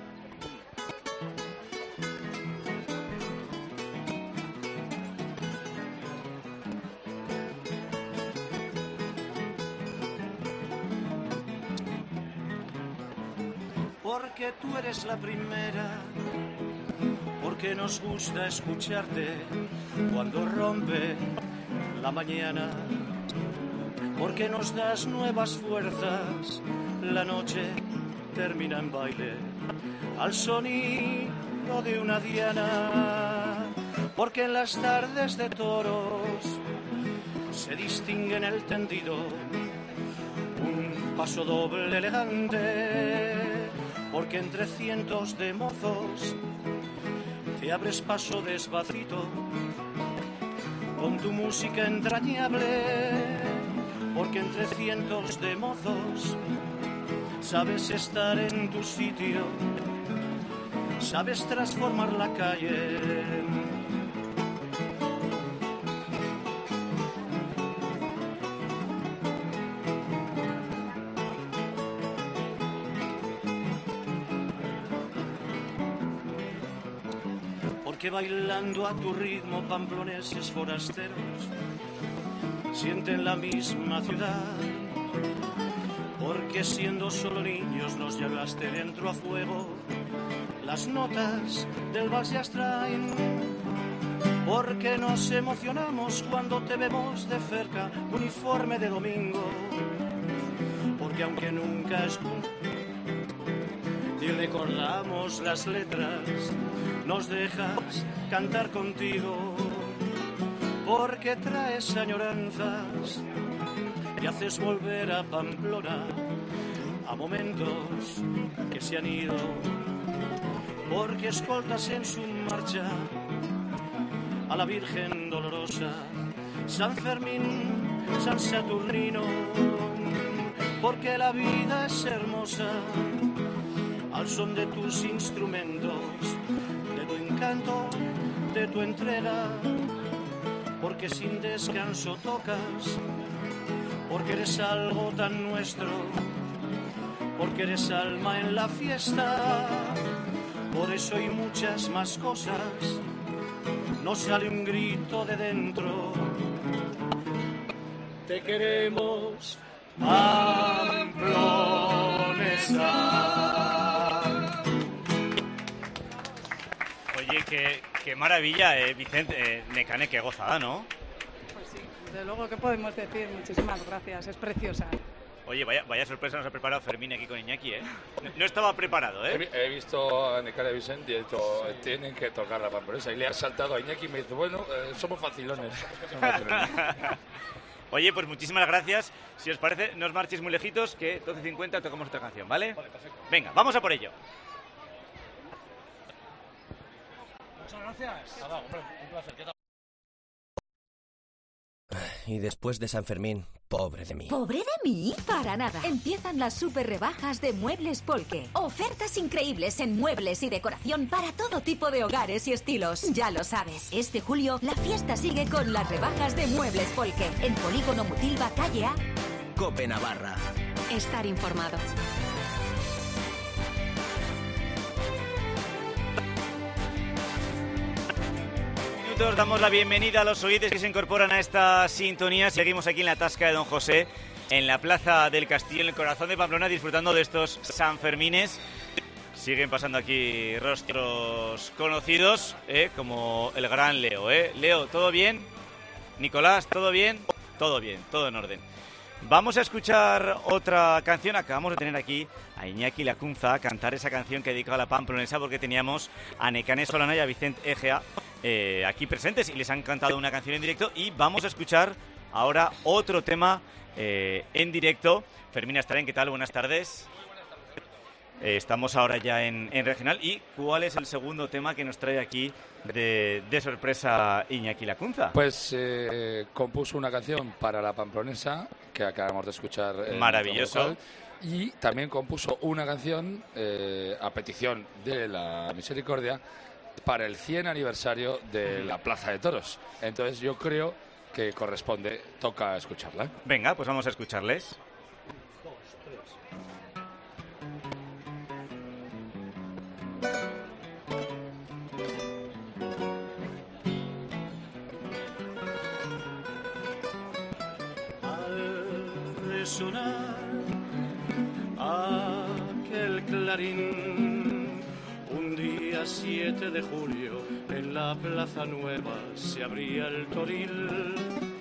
S23: Porque tú eres la primera, porque nos gusta escucharte cuando rompe la mañana, porque nos das nuevas fuerzas, la noche termina en baile al sonido de una diana, porque en las tardes de toros se distingue en el tendido un paso doble elegante, porque entre cientos de mozos te abres paso despacito con tu música entrañable, porque entre cientos de mozos sabes estar en tu sitio, sabes transformar la calle. Que bailando a tu ritmo pamploneses forasteros sienten la misma ciudad, porque siendo solo niños nos llevaste dentro a fuego, las notas del vals ya traen, porque nos emocionamos cuando te vemos de cerca, uniforme de domingo, porque aunque nunca escuchamos y recordamos las letras, nos dejas cantar contigo, porque traes añoranzas y haces volver a Pamplona a momentos que se han ido, porque escoltas en su marcha a la Virgen Dolorosa, San Fermín, San Saturnino, porque la vida es hermosa al son de tus instrumentos, de tu encanto, de tu entrega, porque sin descanso tocas, porque eres algo tan nuestro, porque eres alma en la fiesta, por eso y muchas más cosas, nos sale un grito de dentro, te queremos, Pamplonesa.
S3: Oye, qué, qué maravilla, eh, Vicente, eh, Necane, qué gozada, ¿no?
S18: Pues sí, desde luego, ¿qué podemos decir? Muchísimas gracias, es preciosa.
S3: Oye, vaya, vaya sorpresa nos ha preparado Fermín aquí con Iñaki, ¿eh? No, no estaba preparado, ¿eh?
S1: He, he visto a Necane Vicente y he dicho, tienen que tocar la Pamplonesa. Y le ha saltado a Iñaki y me dice, bueno, eh, somos facilones. Somos facilones.
S3: Oye, pues muchísimas gracias. Si os parece, no os marchéis muy lejitos, que doce cincuenta tocamos otra canción, ¿vale? Vale, perfecto. Venga, vamos a por ello.
S22: Muchas gracias.
S1: Nada, hombre, un placer. ¿Qué tal?
S17: y después de San Fermín, pobre de mí.
S5: ¿Pobre de mí? Para nada. Empiezan las super rebajas de Muebles Polke. Ofertas increíbles en muebles y decoración para todo tipo de hogares y estilos. Ya lo sabes, este julio la fiesta sigue con las rebajas de Muebles Polke. En Polígono Mutilva, calle A.
S17: Cope Navarra.
S21: Estar informado.
S3: Damos la bienvenida a los oyentes que se incorporan a esta sintonía. Seguimos aquí en la Tasca de Don José, en la Plaza del Castillo, en el corazón de Pamplona, disfrutando de estos Sanfermines. Siguen pasando aquí rostros conocidos, ¿eh? Como el gran Leo. ¿eh? Leo, ¿todo bien? Nicolás, ¿todo bien? Todo bien, todo en orden. Vamos a escuchar otra canción. Acabamos de tener aquí a Iñaki Lacunza a cantar esa canción que dedicaba a la pamplonesa, porque teníamos a Nekane Solana y a Vicente Egea eh, aquí presentes y les han cantado una canción en directo, y vamos a escuchar ahora otro tema eh, en directo. Fermina Estarén, ¿qué tal? Buenas tardes. Eh, estamos ahora ya en, en regional. ¿Y cuál es el segundo tema que nos trae aquí de, de sorpresa Iñaki Lacunza?
S1: Pues eh, compuso una canción para la pamplonesa que acabamos de escuchar.
S3: Maravilloso.
S1: Y también compuso una canción eh, a petición de la Misericordia para el cien aniversario de la Plaza de Toros. Entonces yo creo que corresponde, toca escucharla.
S3: Venga, pues vamos a escucharles.
S23: Sonar aquel clarín, un día siete de julio en la Plaza Nueva se abría el toril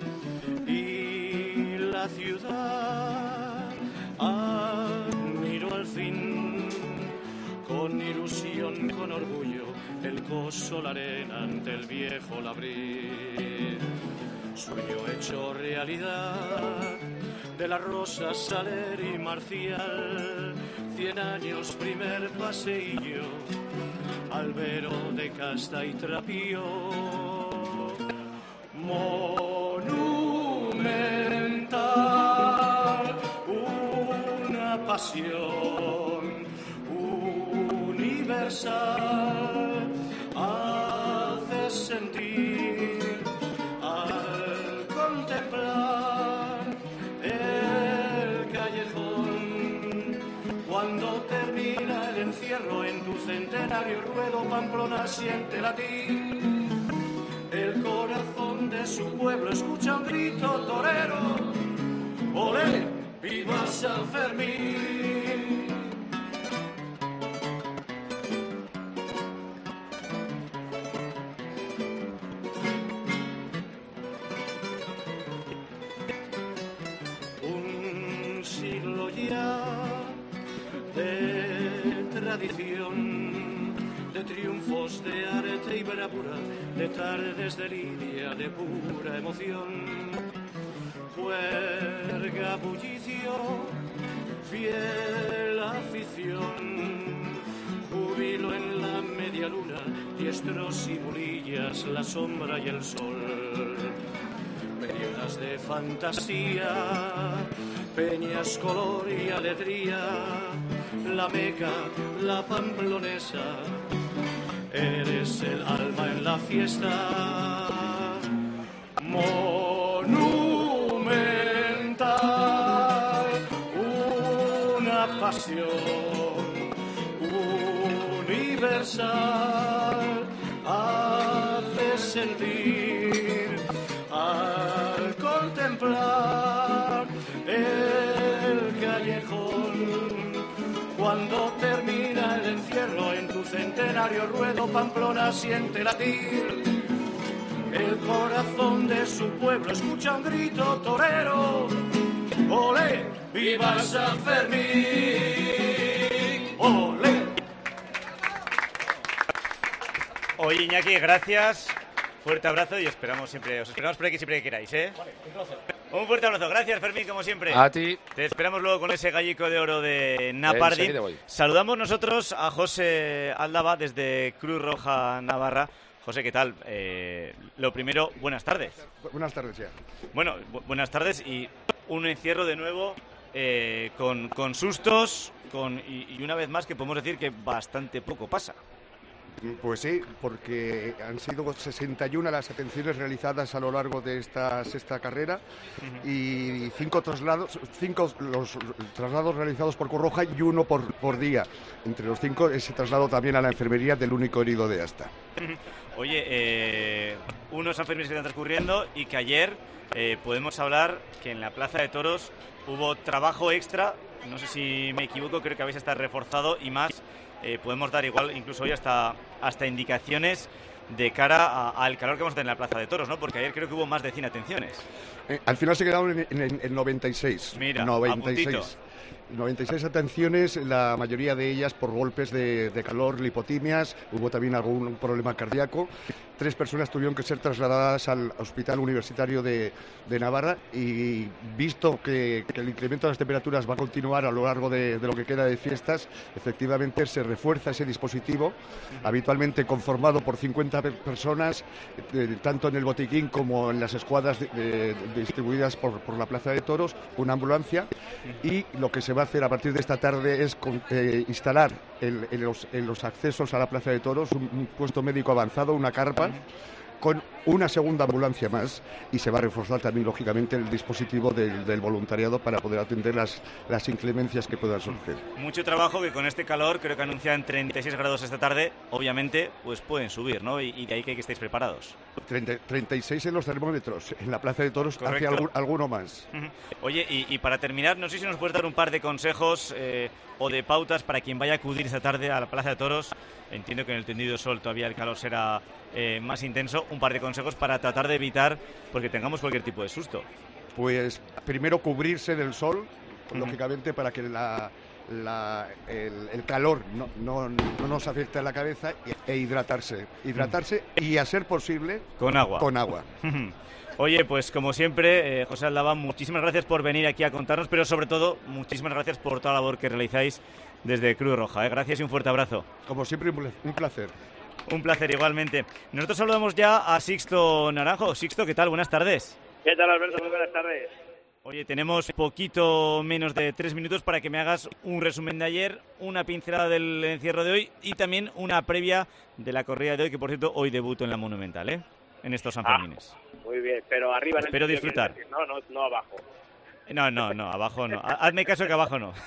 S23: y la ciudad admiró al fin con ilusión, con orgullo el coso, la arena ante el viejo Labrín, sueño hecho realidad de la Rosa, Saler y Marcial, cien años primer paseillo, albero de casta y trapío, monumental, una pasión universal, hace sentir al contemplar el callejón. Cuando termina el encierro en tu centenario ruedo, Pamplona siente latir el corazón de su pueblo, escucha un grito torero, olé, viva San Fermín. De triunfos de arte y bravura, de tardes de lidia, de pura emoción, juerga, bullicio, fiel afición, júbilo en la media luna, diestros y mulillas, la sombra y el sol, periodas de fantasía, peñas, color y alegría, la Meca, la pamplonesa, eres el alma en la fiesta, monumental, una pasión universal, hace sentir al contemplar el callejón. Cuando termina el encierro en tu centenario ruedo, Pamplona siente latir el corazón de su pueblo, escucha un grito torero, olé, viva San Fermín, olé.
S3: Oye, Iñaki, gracias. Fuerte abrazo y esperamos siempre, os esperamos por aquí siempre que queráis, ¿eh?
S19: Vale, un placer.
S3: Un fuerte abrazo. Gracias, Fermín, como siempre.
S1: A ti.
S3: Te esperamos luego con ese gallico de oro de Napardi. Saludamos nosotros a José Aldaba desde Cruz Roja Navarra, José, ¿qué tal? Eh, lo primero, buenas tardes.
S6: Buenas tardes ya.
S3: Bueno, bu buenas tardes y un encierro de nuevo eh, con, con sustos con, y, y una vez más que podemos decir que bastante poco pasa.
S6: Pues sí, porque han sido sesenta y una las atenciones realizadas a lo largo de esta sexta carrera uh-huh. y cinco traslados, cinco los traslados realizados por Cruz Roja y uno por, por día. Entre los cinco ese traslado también a la enfermería del único herido de Asta.
S3: Uh-huh. Oye, eh, unos Sanfermines que están transcurriendo y que ayer eh, podemos hablar que en la Plaza de Toros hubo trabajo extra, no sé si me equivoco, creo que habéis estado reforzado y más. Eh, podemos dar igual, incluso hoy hasta, hasta indicaciones de cara al calor que vamos a tener en la Plaza de Toros, ¿no? Porque ayer creo que hubo más de cien atenciones.
S6: Eh, al final se quedaron en, en, en noventa y seis.
S3: Mira,
S6: noventa y seis.
S3: A puntito.
S6: noventa y seis atenciones, la mayoría de ellas por golpes de, de calor, lipotimias, hubo también algún problema cardíaco. Tres personas tuvieron que ser trasladadas al Hospital Universitario de, de Navarra y visto que, que el incremento de las temperaturas va a continuar a lo largo de, de lo que queda de fiestas, efectivamente se refuerza ese dispositivo, habitualmente conformado por cincuenta personas, eh, tanto en el botiquín como en las escuadras de, de, de distribuidas por, por la Plaza de Toros, una ambulancia, y lo que se va a hacer a partir de esta tarde es con, eh, instalar en, en, los, en los accesos a la Plaza de Toros un, un puesto médico avanzado, una carpa, con una segunda ambulancia más, y se va a reforzar también lógicamente el dispositivo del, del voluntariado para poder atender las, las inclemencias que puedan surgir.
S3: Mucho trabajo que con este calor, creo que anuncian treinta y seis grados esta tarde, obviamente pues pueden subir, ¿no? Y, y de ahí que, que estéis preparados.
S6: treinta, treinta y seis en los termómetros, en la Plaza de Toros hace algún, alguno más.
S3: Uh-huh. Oye, y, y para terminar, no sé si nos puedes dar un par de consejos eh, o de pautas para quien vaya a acudir esta tarde a la Plaza de Toros. Entiendo que en el tendido sol todavía el calor será eh, más intenso. Un par de consejos para tratar de evitar porque tengamos cualquier tipo de susto.
S6: Pues primero cubrirse del sol, uh-huh. lógicamente para que la, la, el, el calor no, no, no nos afecte a la cabeza, e hidratarse. Hidratarse uh-huh. y a ser posible
S3: con agua.
S6: Con agua.
S3: Uh-huh. Oye, pues como siempre, eh, José Aldabán, muchísimas gracias por venir aquí a contarnos, pero sobre todo, muchísimas gracias por toda la labor que realizáis desde Cruz Roja. ¿eh? Gracias y un fuerte abrazo.
S6: Como siempre, un placer.
S3: Un placer igualmente. Nosotros saludamos ya a Sixto Naranjo. Sixto, ¿qué tal? Buenas tardes.
S7: ¿Qué tal, Alberto? Muy buenas tardes.
S3: Oye, tenemos poquito menos de tres minutos para que me hagas un resumen de ayer, una pincelada del encierro de hoy y también una previa de la corrida de hoy, que por cierto, hoy debuto en la Monumental, ¿eh? En estos Sanfermines.
S7: Ah, muy bien, pero arriba en el
S3: Espero disfrutar.
S7: No, no, no abajo.
S3: No, no, no, abajo no. Hazme caso que abajo no.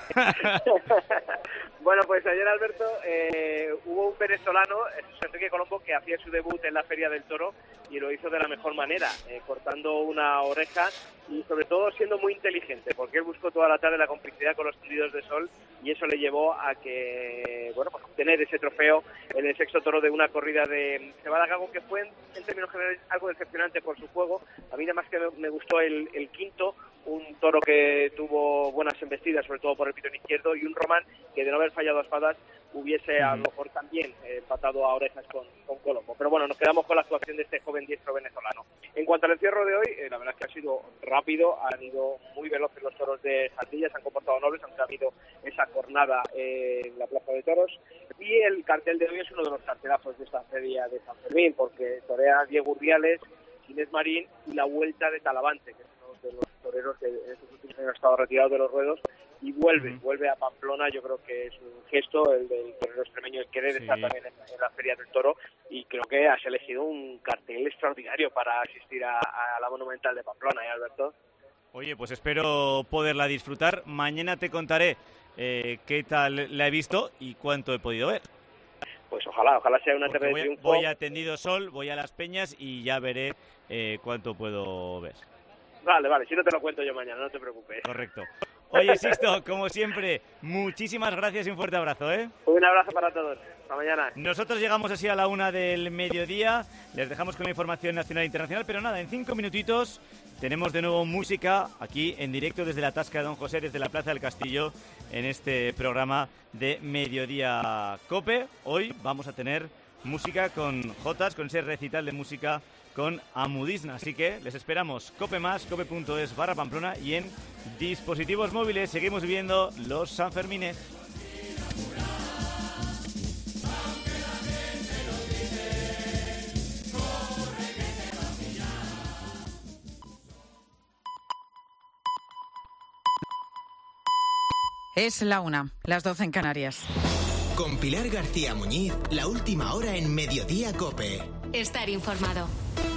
S7: Bueno, pues ayer, Alberto, eh, hubo un venezolano, Enrique Colombo, que hacía su debut en la Feria del Toro y lo hizo de la mejor manera, eh, cortando una oreja y sobre todo siendo muy inteligente, porque él buscó toda la tarde la complicidad con los tendidos de sol y eso le llevó a que, bueno, pues obtener ese trofeo en el sexto toro de una corrida de Cebada Gago, que fue en, en términos generales algo decepcionante por su juego. A mí además que me, me gustó el, el quinto, un toro que tuvo buenas embestidas, sobre todo por el pitón izquierdo, y un Román que de no haber fallado a espadas hubiese a lo mejor también eh, empatado a orejas con, con Colombo. Pero bueno, nos quedamos con la actuación de este joven diestro venezolano. En cuanto al encierro de hoy, eh, la verdad es que ha sido rápido, han ido muy veloces los toros de Saldilla, se han comportado nobles, aunque ha habido esa jornada eh, en la Plaza de Toros. Y el cartel de hoy es uno de los cartelazos de esta feria de San Fermín, porque torea Diego Urdiales, Inés Marín y la Vuelta de Talavante, que es uno de los toreros que en estos últimos años ha estado retirado de los ruedos y vuelve, uh-huh. vuelve a Pamplona. Yo creo que es un gesto el del torero extremeño, el querer sí. estar también en, en la Feria del Toro, y creo que has elegido un cartel extraordinario para asistir a, a la Monumental de Pamplona, ¿eh, Alberto?
S3: Oye, pues espero poderla disfrutar. Mañana te contaré eh, qué tal la he visto y cuánto he podido ver.
S7: Pues ojalá, ojalá sea una tarde de
S3: voy,
S7: triunfo.
S3: Voy a Tendido Sol, voy a Las Peñas y ya veré eh, cuánto puedo ver.
S7: Vale, vale, si no te lo cuento yo mañana, no te preocupes.
S3: Correcto. Oye, Sixto, como siempre, muchísimas gracias y un fuerte abrazo, ¿eh?
S7: Un abrazo para todos. Hasta mañana.
S3: Nosotros llegamos así a la una del mediodía. Les dejamos con la información nacional e internacional, pero nada, en cinco minutitos tenemos de nuevo música aquí en directo desde la Tasca de Don José, desde la Plaza del Castillo, en este programa de Mediodía Cope. Hoy vamos a tener música con Jotas, con ese recital de música con Amudisna, así que les esperamos. Cope más, cope.es barra Pamplona y en dispositivos móviles seguimos viviendo los Sanfermines.
S9: Es la una, las doce en Canarias.
S17: Con Pilar García Muñiz, la última hora en Mediodía COPE.
S21: Estar informado.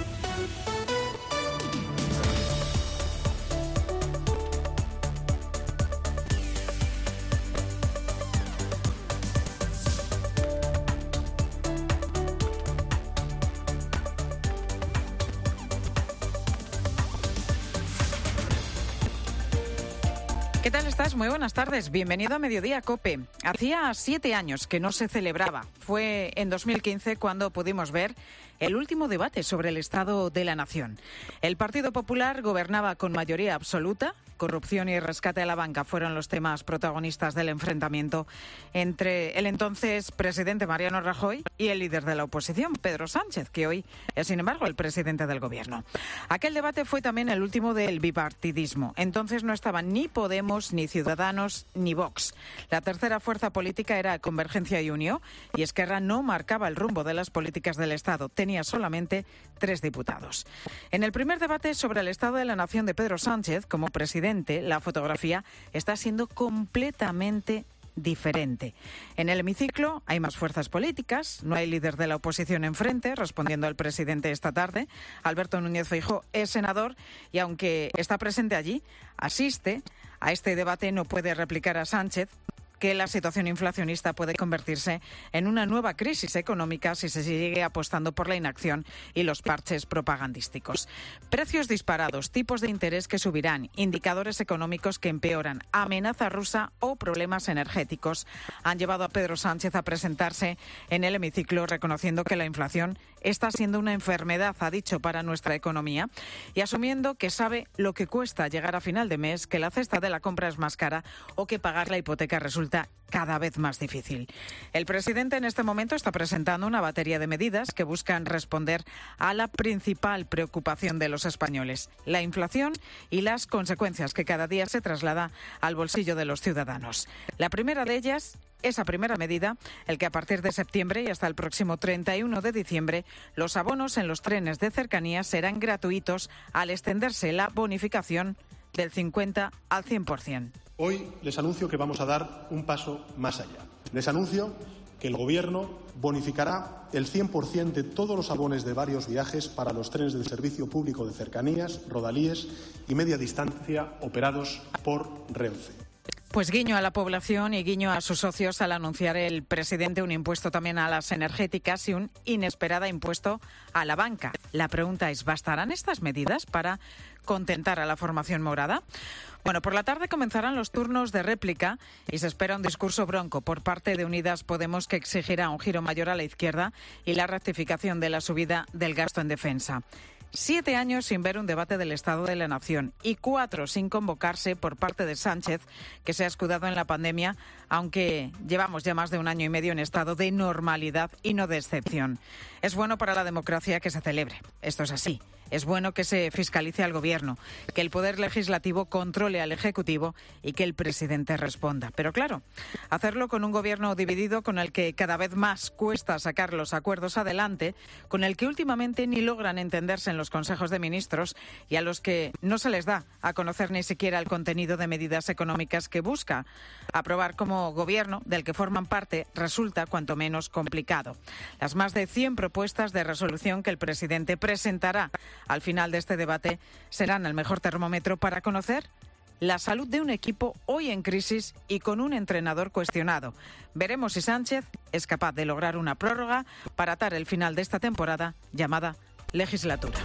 S9: ¿Qué tal estás? Muy buenas tardes. Bienvenido a Mediodía COPE. Hacía siete años que no se celebraba. Fue en dos mil quince cuando pudimos ver el último debate sobre el Estado de la Nación. El Partido Popular gobernaba con mayoría absoluta. Corrupción y rescate a la banca fueron los temas protagonistas del enfrentamiento entre el entonces presidente Mariano Rajoy y el líder de la oposición, Pedro Sánchez, que hoy es, sin embargo, el presidente del Gobierno. Aquel debate fue también el último del bipartidismo. Entonces no estaban ni Podemos, ni Ciudadanos, ni Vox. La tercera fuerza política era Convergencia y Unió, y Esquerra no marcaba el rumbo de las políticas del Estado. Tenía solamente tres diputados. En el primer debate sobre el Estado de la Nación de Pedro Sánchez, como presidente, la fotografía está siendo completamente diferente. En el hemiciclo hay más fuerzas políticas, no hay líder de la oposición enfrente, respondiendo al presidente esta tarde. Alberto Núñez Feijóo es senador y, aunque está presente allí, asiste a este debate, no puede replicar a Sánchez que la situación inflacionista puede convertirse en una nueva crisis económica si se sigue apostando por la inacción y los parches propagandísticos. Precios disparados, tipos de interés que subirán, indicadores económicos que empeoran, amenaza rusa o problemas energéticos han llevado a Pedro Sánchez a presentarse en el hemiciclo reconociendo que la inflación está siendo una enfermedad, ha dicho, para nuestra economía, y asumiendo que sabe lo que cuesta llegar a final de mes, que la cesta de la compra es más cara o que pagar la hipoteca resulta cada vez más difícil. El presidente en este momento está presentando una batería de medidas que buscan responder a la principal preocupación de los españoles, la inflación y las consecuencias que cada día se traslada al bolsillo de los ciudadanos. La primera de ellas, esa primera medida, el que a partir de septiembre y hasta el próximo treinta y uno de diciembre los abonos en los trenes de cercanías serán gratuitos al extenderse la bonificación del cincuenta al cien por ciento.
S10: Hoy les anuncio que vamos a dar un paso más allá. Les anuncio que el Gobierno bonificará el cien por ciento de todos los abonos de varios viajes para los trenes del Servicio Público de Cercanías, Rodalíes y Media Distancia operados por Renfe.
S9: Pues guiño a la población y guiño a sus socios al anunciar el presidente un impuesto también a las energéticas y un inesperado impuesto a la banca. La pregunta es, ¿bastarán estas medidas para contentar a la formación morada? Bueno, por la tarde comenzarán los turnos de réplica y se espera un discurso bronco por parte de Unidas Podemos que exigirá un giro mayor a la izquierda y la rectificación de la subida del gasto en defensa. Siete años sin ver un debate del Estado de la Nación y cuatro sin convocarse por parte de Sánchez, que se ha escudado en la pandemia, aunque llevamos ya más de un año y medio en estado de normalidad y no de excepción. Es bueno para la democracia que se celebre. Esto es así. Es bueno que se fiscalice al Gobierno, que el Poder Legislativo controle al Ejecutivo y que el presidente responda. Pero claro, hacerlo con un Gobierno dividido con el que cada vez más cuesta sacar los acuerdos adelante, con el que últimamente ni logran entenderse en los consejos de ministros y a los que no se les da a conocer ni siquiera el contenido de medidas económicas que busca aprobar como Gobierno del que forman parte, resulta cuanto menos complicado. Las más de cien propuestas de resolución que el presidente presentará al final de este debate serán el mejor termómetro para conocer la salud de un equipo hoy en crisis y con un entrenador cuestionado. Veremos si Sánchez es capaz de lograr una prórroga para atar el final de esta temporada llamada legislatura.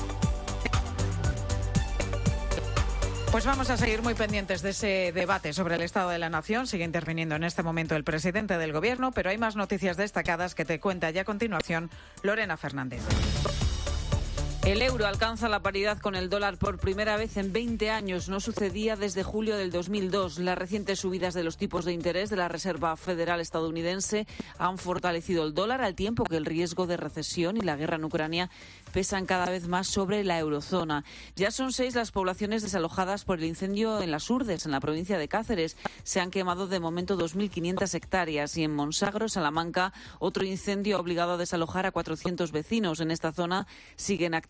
S9: Pues vamos a seguir muy pendientes de ese debate sobre el Estado de la Nación. Sigue interviniendo en este momento el presidente del Gobierno, pero hay más noticias destacadas que te cuenta ya a continuación Lorena Fernández.
S11: El euro alcanza la paridad con el dólar por primera vez en veinte años. No sucedía desde julio del dos mil dos. Las recientes subidas de los tipos de interés de la Reserva Federal estadounidense han fortalecido el dólar al tiempo que el riesgo de recesión y la guerra en Ucrania pesan cada vez más sobre la eurozona. Ya son seis las poblaciones desalojadas por el incendio en las Urdes, en la provincia de Cáceres. Se han quemado de momento dos mil quinientas hectáreas y en Monsagro, Salamanca, otro incendio ha obligado a desalojar a cuatrocientos vecinos. En esta zona siguen activos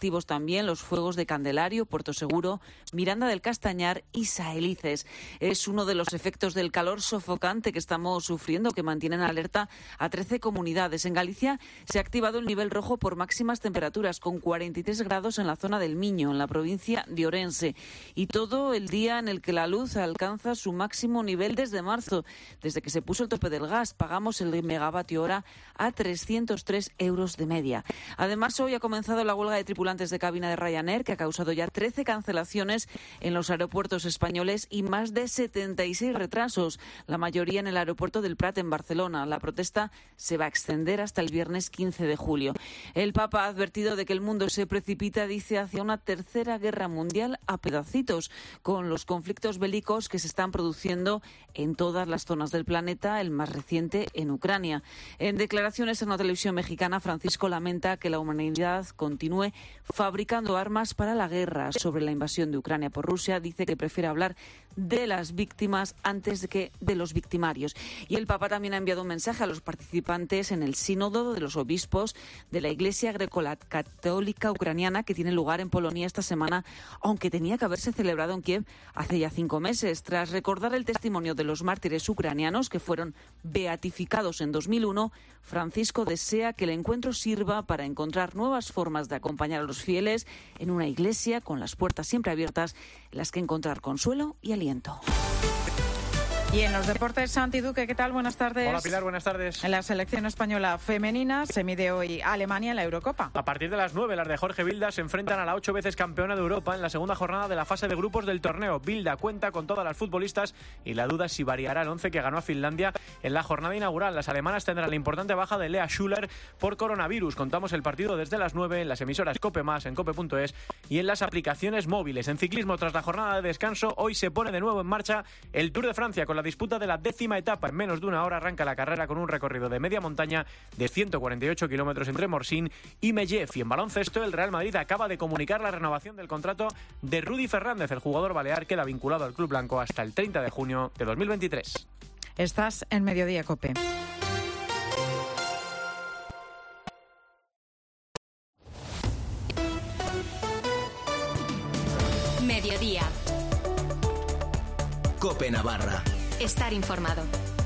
S11: activos también los fuegos de Candelario, Puerto Seguro, Miranda del Castañar y Saelices. Es uno de los efectos del calor sofocante que estamos sufriendo, que mantienen alerta a trece comunidades. En Galicia se ha activado el nivel rojo por máximas temperaturas, con cuarenta y tres grados en la zona del Miño, en la provincia de Orense. Y todo el día en el que la luz alcanza su máximo nivel desde marzo. Desde que se puso el tope del gas, pagamos el megavatio hora a trescientos tres euros de media. Además, hoy ha comenzado la huelga de tripulantes de cabina de Ryanair, que ha causado ya trece cancelaciones en los aeropuertos españoles y más de setenta y seis retrasos, la mayoría en el aeropuerto del Prat en Barcelona. La protesta se va a extender hasta el viernes quince de julio. El Papa ha advertido de que el mundo se precipita, dice, hacia una tercera guerra mundial a pedacitos, con los conflictos bélicos que se están produciendo en todas las zonas del planeta, el más reciente en Ucrania. En declaraciones en una televisión mexicana, Francisco lamenta que la humanidad continúe fabricando armas para la guerra. Sobre la invasión de Ucrania por Rusia, dice que prefiere hablar de las víctimas antes de que de los victimarios. Y el Papa también ha enviado un mensaje a los participantes en el sínodo de los obispos de la Iglesia Greco-Católica Ucraniana, que tiene lugar en Polonia esta semana, aunque tenía que haberse celebrado en Kiev hace ya cinco meses. Tras recordar el testimonio de los mártires ucranianos que fueron beatificados en dos mil uno, Francisco desea que el encuentro sirva para encontrar nuevas formas de acompañar a los fieles en una iglesia con las puertas siempre abiertas, en las que encontrar consuelo y aliento.
S9: Y en los deportes, Santi Duque, ¿qué tal? Buenas tardes.
S8: Hola Pilar, buenas tardes.
S9: En la selección española femenina se mide hoy Alemania en la Eurocopa.
S8: A partir de las nueve, las de Jorge Vilda se enfrentan a la ocho veces campeona de Europa en la segunda jornada de la fase de grupos del torneo. Vilda cuenta con todas las futbolistas y la duda es si variará el once que ganó a Finlandia en la jornada inaugural. Las alemanas tendrán la importante baja de Lea Schuller por coronavirus. Contamos el partido desde las nueve en las emisoras COPE más, en cope punto es y en las aplicaciones móviles. En ciclismo, tras la jornada de descanso, hoy se pone de nuevo en marcha el Tour de Francia con la disputa de la décima etapa. En menos de una hora arranca la carrera con un recorrido de media montaña de ciento cuarenta y ocho kilómetros entre Morsín y Mellef. Y en baloncesto, el Real Madrid acaba de comunicar la renovación del contrato de Rudy Fernández. El jugador balear queda vinculado al club blanco hasta el treinta de junio de dos mil veintitrés.
S9: Estás en Mediodía Cope.
S21: Mediodía.
S17: Cope Navarra.
S21: Estar informado.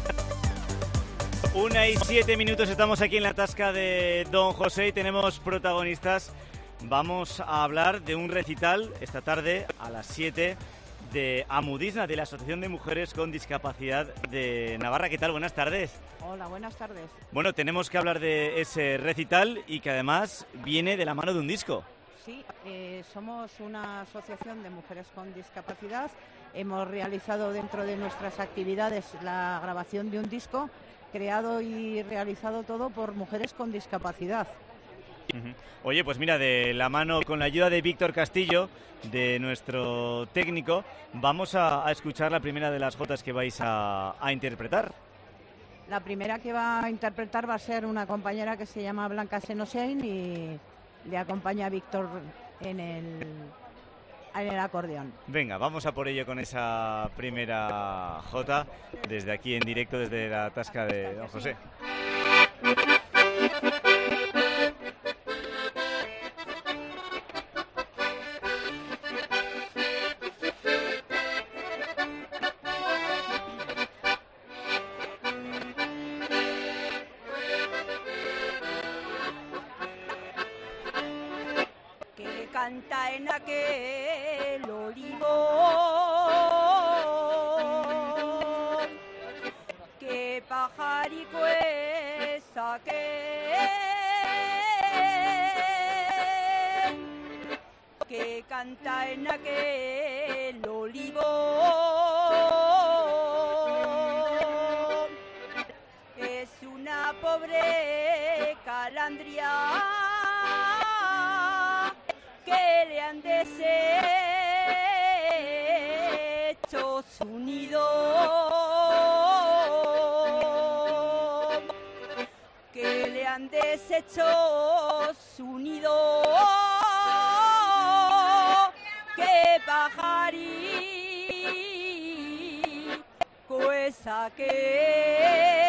S3: Una y siete minutos, estamos aquí en la tasca de Don José y tenemos protagonistas. Vamos a hablar de un recital esta tarde a las siete de Amudisna, de la Asociación de Mujeres con Discapacidad de Navarra. ¿Qué tal? Buenas tardes.
S12: Hola, buenas tardes.
S3: Bueno, tenemos que hablar de ese recital y que además viene de la mano de un disco.
S12: Sí, eh, somos una asociación de mujeres con discapacidad. Hemos realizado dentro de nuestras actividades la grabación de un disco creado y realizado todo por mujeres con discapacidad.
S3: Uh-huh. Oye, pues mira, de la mano, con la ayuda de Víctor Castillo, de nuestro técnico, vamos a, a escuchar la primera de las jotas que vais a, a interpretar.
S12: La primera que va a interpretar va a ser una compañera que se llama Blanca Senosein y le acompaña a Víctor en el, en el acordeón.
S3: Venga, vamos a por ello con esa primera jota, desde aquí en directo, desde la tasca de Don José.
S13: Canta en aquel olivo que pajarico es aquel que canta en aquel olivo. Es una pobre calandria que le han deshecho su nido, que le han deshecho su nido, que pajarico es aquel.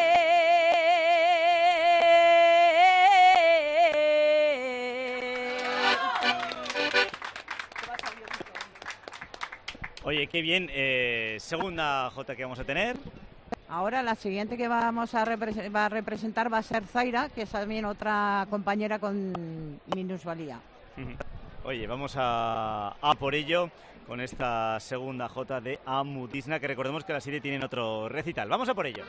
S3: Oye, qué bien. Eh, segunda Jota que vamos a tener.
S12: Ahora la siguiente que vamos a, repre- va a representar va a ser Zaira, que es también otra compañera con minusvalía.
S3: Oye, vamos a, a por ello con esta segunda Jota de Amudisna, que recordemos que a las siete tienen otro recital. Vamos a por ello.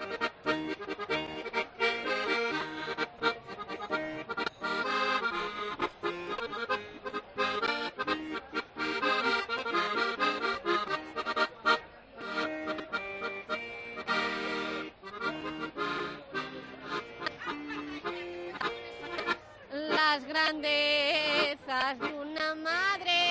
S14: Las grandezas de una madre,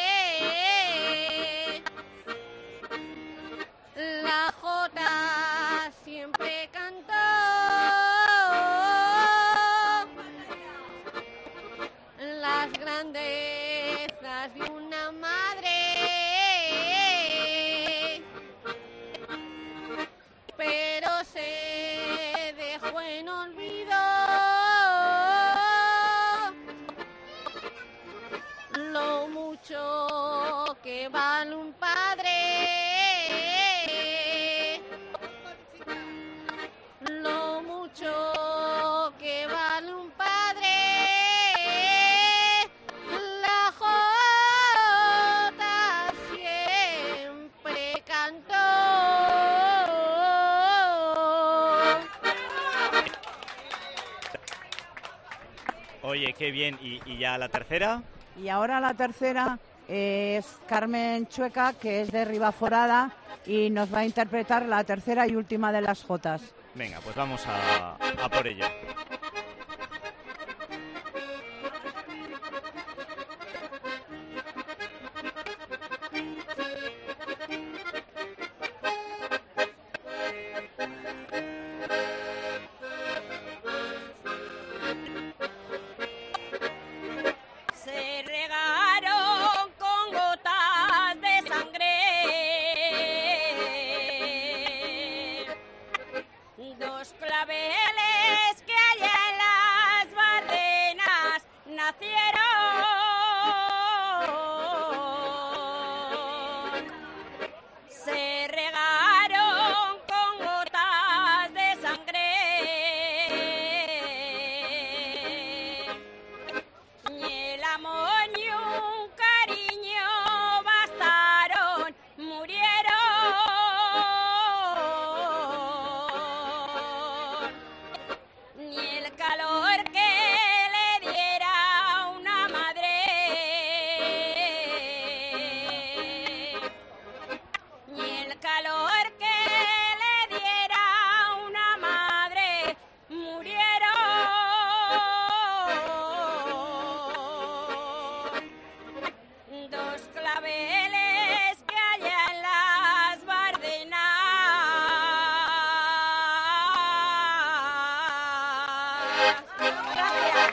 S14: la jota siempre cantó, las grandezas de una madre, pero se dejó en olvido lo mucho que vale un padre, lo mucho que vale un padre, la jota siempre cantó.
S3: Oye, qué bien. ¿Y, y ya la tercera?
S12: Y ahora la tercera es Carmen Chueca, que es de Ribaforada, y nos va a interpretar la tercera y última de las jotas.
S3: Venga, pues vamos a, a por ello.
S14: Se regaron con gotas de sangre dos claveles que allá en las Bardenas nacieron. Se regaron con gotas de sangre ni el amor ni un cariño bastaron, murieron. Ni el calor que le diera una madre, ni el calor que le diera una madre, murieron. Dos claveles que allá en las Bardenas. Gracias.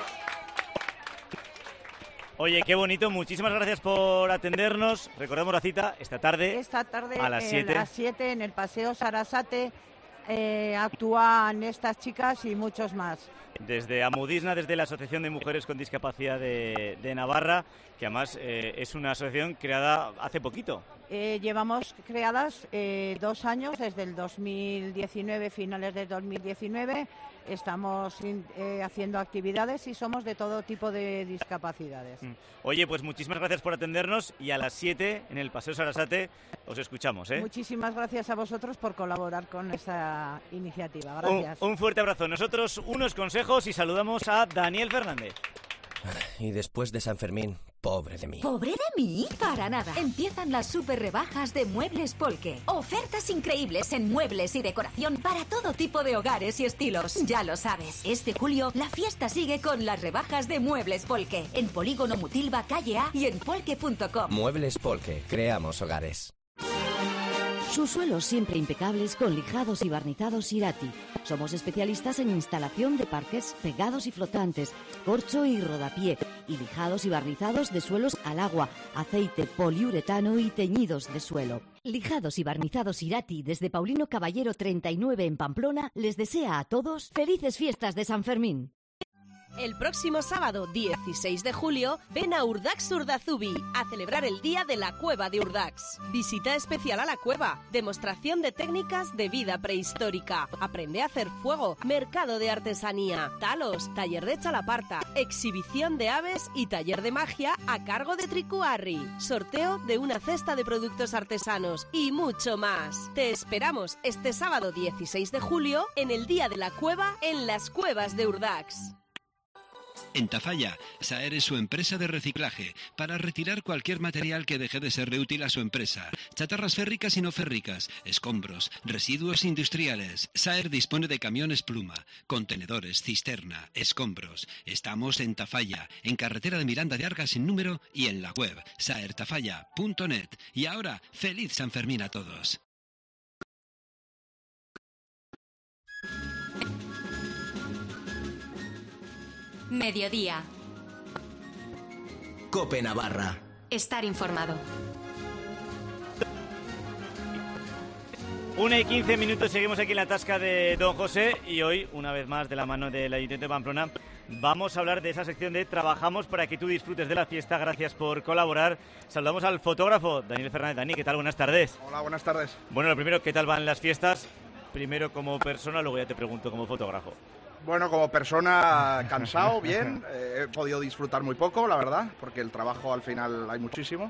S3: Oye, qué bonito. Muchísimas gracias por atendernos. Recordemos la cita esta tarde.
S12: Esta tarde
S3: a las siete.
S12: a las siete en el Paseo Sarasate eh, actúan estas chicas y muchos más.
S3: Desde Amudisna, desde la Asociación de Mujeres con Discapacidad de, de Navarra, que además eh, es una asociación creada hace poquito.
S12: Eh, llevamos creadas eh, dos años, desde el dos mil diecinueve, finales del dos mil diecinueve. Estamos in- eh, haciendo actividades y somos de todo tipo de discapacidades.
S3: Mm. Oye, pues muchísimas gracias por atendernos y a las siete en el Paseo Sarasate os escuchamos. ¿eh?
S12: Muchísimas gracias a vosotros por colaborar con esta iniciativa.
S3: Un,
S12: Gracias.
S3: un fuerte abrazo. Nosotros unos consejos y saludamos a Daniel Fernández.
S15: Y después de San Fermín, pobre de mí.
S5: ¿Pobre de mí? Para nada. Empiezan las super rebajas de Muebles Polke. Ofertas increíbles en muebles y decoración para todo tipo de hogares y estilos. Ya lo sabes, este julio la fiesta sigue con las rebajas de Muebles Polke. En Polígono Mutilva, calle A y en polke punto com.
S15: Muebles Polke, creamos hogares.
S2: Sus suelos siempre impecables con lijados y barnizados Irati. Somos especialistas en instalación de parquets pegados y flotantes, corcho y rodapié, y lijados y barnizados de suelos al agua, aceite, poliuretano y teñidos de suelo. Lijados y barnizados Irati desde Paulino Caballero treinta y nueve en Pamplona les desea a todos felices fiestas de San Fermín.
S4: El próximo sábado dieciséis de julio, ven a Urdax Urdazubi a celebrar el Día de la Cueva de Urdax. Visita especial a la cueva, demostración de técnicas de vida prehistórica, aprende a hacer fuego, mercado de artesanía, talos, taller de chalaparta, exhibición de aves y taller de magia a cargo de Tricuarri, sorteo de una cesta de productos artesanos y mucho más. Te esperamos este sábado dieciséis de julio en el Día de la Cueva en las Cuevas de Urdax.
S16: En Tafalla, Saer es su empresa de reciclaje para retirar cualquier material que deje de serle útil a su empresa. Chatarras férricas y no férricas, escombros, residuos industriales. Saer dispone de camiones pluma, contenedores, cisterna, escombros. Estamos en Tafalla, en carretera de Miranda de Argas sin número y en la web saer tafalla punto net. Y ahora, feliz San Fermín a todos.
S21: Mediodía.
S17: COPE Navarra.
S21: Estar informado.
S3: Una y quince minutos, seguimos aquí en la tasca de Don José y hoy, una vez más, de la mano del Ayuntamiento de Pamplona, vamos a hablar de esa sección de Trabajamos para que tú disfrutes de la fiesta. Gracias por colaborar. Saludamos al fotógrafo Daniel Fernández. Dani, ¿qué tal? Buenas tardes.
S20: Hola, buenas tardes.
S3: Bueno, lo primero, ¿qué tal van las fiestas? Primero como persona, luego ya te pregunto como fotógrafo.
S20: Bueno, como persona cansado, bien, eh, he podido disfrutar muy poco, la verdad, porque el trabajo al final hay muchísimo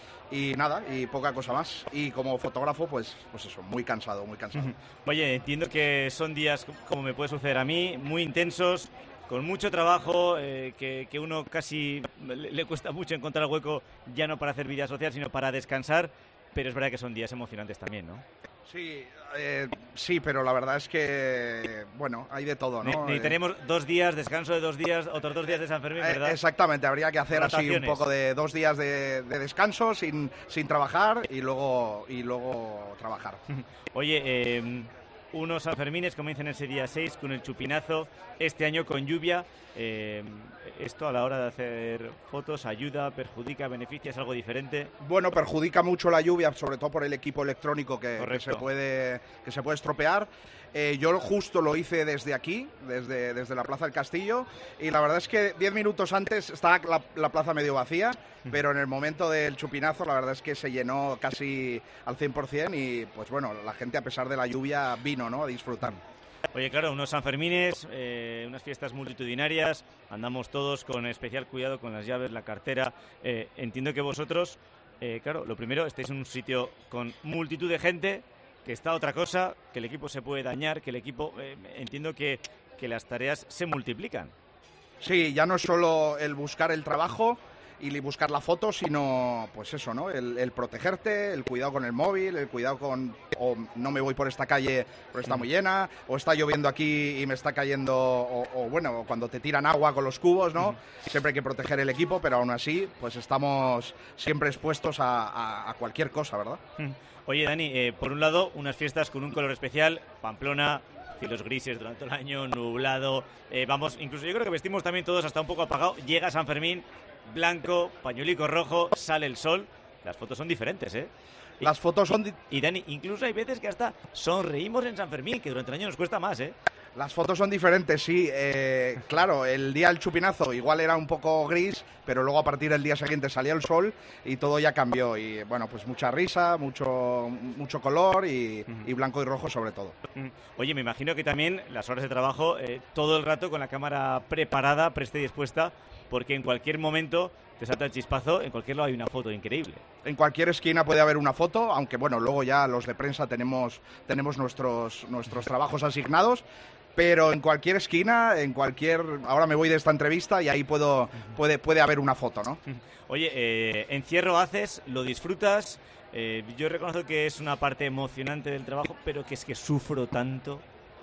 S20: y nada, y poca cosa más. Y como fotógrafo, pues, pues eso, muy cansado, muy cansado.
S3: Oye, entiendo que son días, como me puede suceder a mí, muy intensos, con mucho trabajo, eh, que, que uno casi le, le cuesta mucho encontrar hueco, ya no para hacer vida social, sino para descansar, pero es verdad que son días emocionantes también, ¿no?
S20: Sí, eh, sí, pero la verdad es que, bueno, hay de todo, ¿no?
S3: Y tenemos dos días, descanso de dos días, otros dos días de San Fermín, ¿verdad?
S20: Eh, exactamente, habría que hacer
S3: Rotaciones.
S20: así un poco de dos días de, de descanso sin, sin trabajar y luego, y luego trabajar.
S3: Oye, eh, unos Sanfermines comienzan ese día seis con el chupinazo, este año con lluvia. Eh, ¿Esto a la hora de hacer fotos ayuda, perjudica, beneficia, es algo diferente?
S20: Bueno, perjudica mucho la lluvia, sobre todo por el equipo electrónico que, que, se, puede, que se puede estropear. Eh, yo justo lo hice desde aquí, desde, desde la Plaza del Castillo, y la verdad es que diez minutos antes estaba la, la plaza medio vacía, pero en el momento del chupinazo la verdad es que se llenó casi al cien por cien y pues bueno, la gente a pesar de la lluvia vino, ¿no?, a disfrutar.
S3: Oye, claro, unos Sanfermines, eh, unas fiestas multitudinarias, andamos todos con especial cuidado con las llaves, la cartera. Eh, entiendo que vosotros, eh, claro, lo primero, estáis en un sitio con multitud de gente, que está otra cosa, que el equipo se puede dañar, que el equipo, eh, entiendo que, que las tareas se multiplican.
S20: Sí, ya no es solo el buscar el trabajo y buscar la foto, sino pues eso, ¿no? El, el protegerte, el cuidado con el móvil, el cuidado con o no me voy por esta calle porque está muy llena, o está lloviendo aquí y me está cayendo, o, o bueno, cuando te tiran agua con los cubos, ¿no? Uh-huh. Siempre hay que proteger el equipo, pero aún así, pues estamos siempre expuestos a, a, a cualquier cosa, ¿verdad?
S3: Uh-huh. Oye, Dani, eh, por un lado, unas fiestas con un color especial, Pamplona, cielos grises durante el año, nublado, eh, vamos, incluso yo creo que vestimos también todos hasta un poco apagado, llega San Fermín, blanco, pañuelico rojo, sale el sol, las fotos son diferentes, ¿eh?
S20: Las fotos son...
S3: Di- y Dani, incluso hay veces que hasta sonreímos en San Fermín, que durante el año nos cuesta más, ¿eh?
S20: Las fotos son diferentes, sí. Eh, claro, el día del chupinazo igual era un poco gris, pero luego a partir del día siguiente salía el sol y todo ya cambió. Y bueno, pues mucha risa, mucho, mucho color y, uh-huh. y blanco y rojo sobre todo.
S3: Uh-huh. Oye, me imagino que también las horas de trabajo, eh, todo el rato con la cámara preparada, presta y dispuesta, porque en cualquier momento te salta el chispazo, en cualquier lado hay una foto increíble.
S20: En cualquier esquina puede haber una foto, aunque bueno, luego ya los de prensa tenemos, tenemos nuestros, nuestros trabajos asignados, pero en cualquier esquina, en cualquier... Ahora me voy de esta entrevista y ahí puedo, puede, puede haber una foto, ¿no?
S3: Oye, eh, encierro haces, lo disfrutas, eh, yo reconozco que es una parte emocionante del trabajo, pero que es que sufro tanto...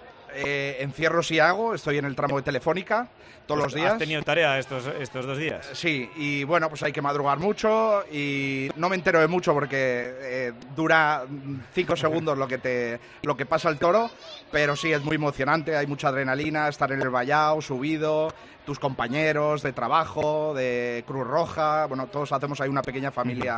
S20: Eh, encierro sí hago, estoy en el tramo de Telefónica todos
S3: pues
S20: los días.
S3: ¿Has tenido tarea estos, estos dos días?
S20: Sí, y bueno, pues hay que madrugar mucho y no me entero de mucho porque eh, dura cinco segundos lo que, te, lo que pasa el toro, pero sí, es muy emocionante, hay mucha adrenalina, estar en el vallado, subido, tus compañeros de trabajo, de Cruz Roja, bueno, todos hacemos ahí una pequeña familia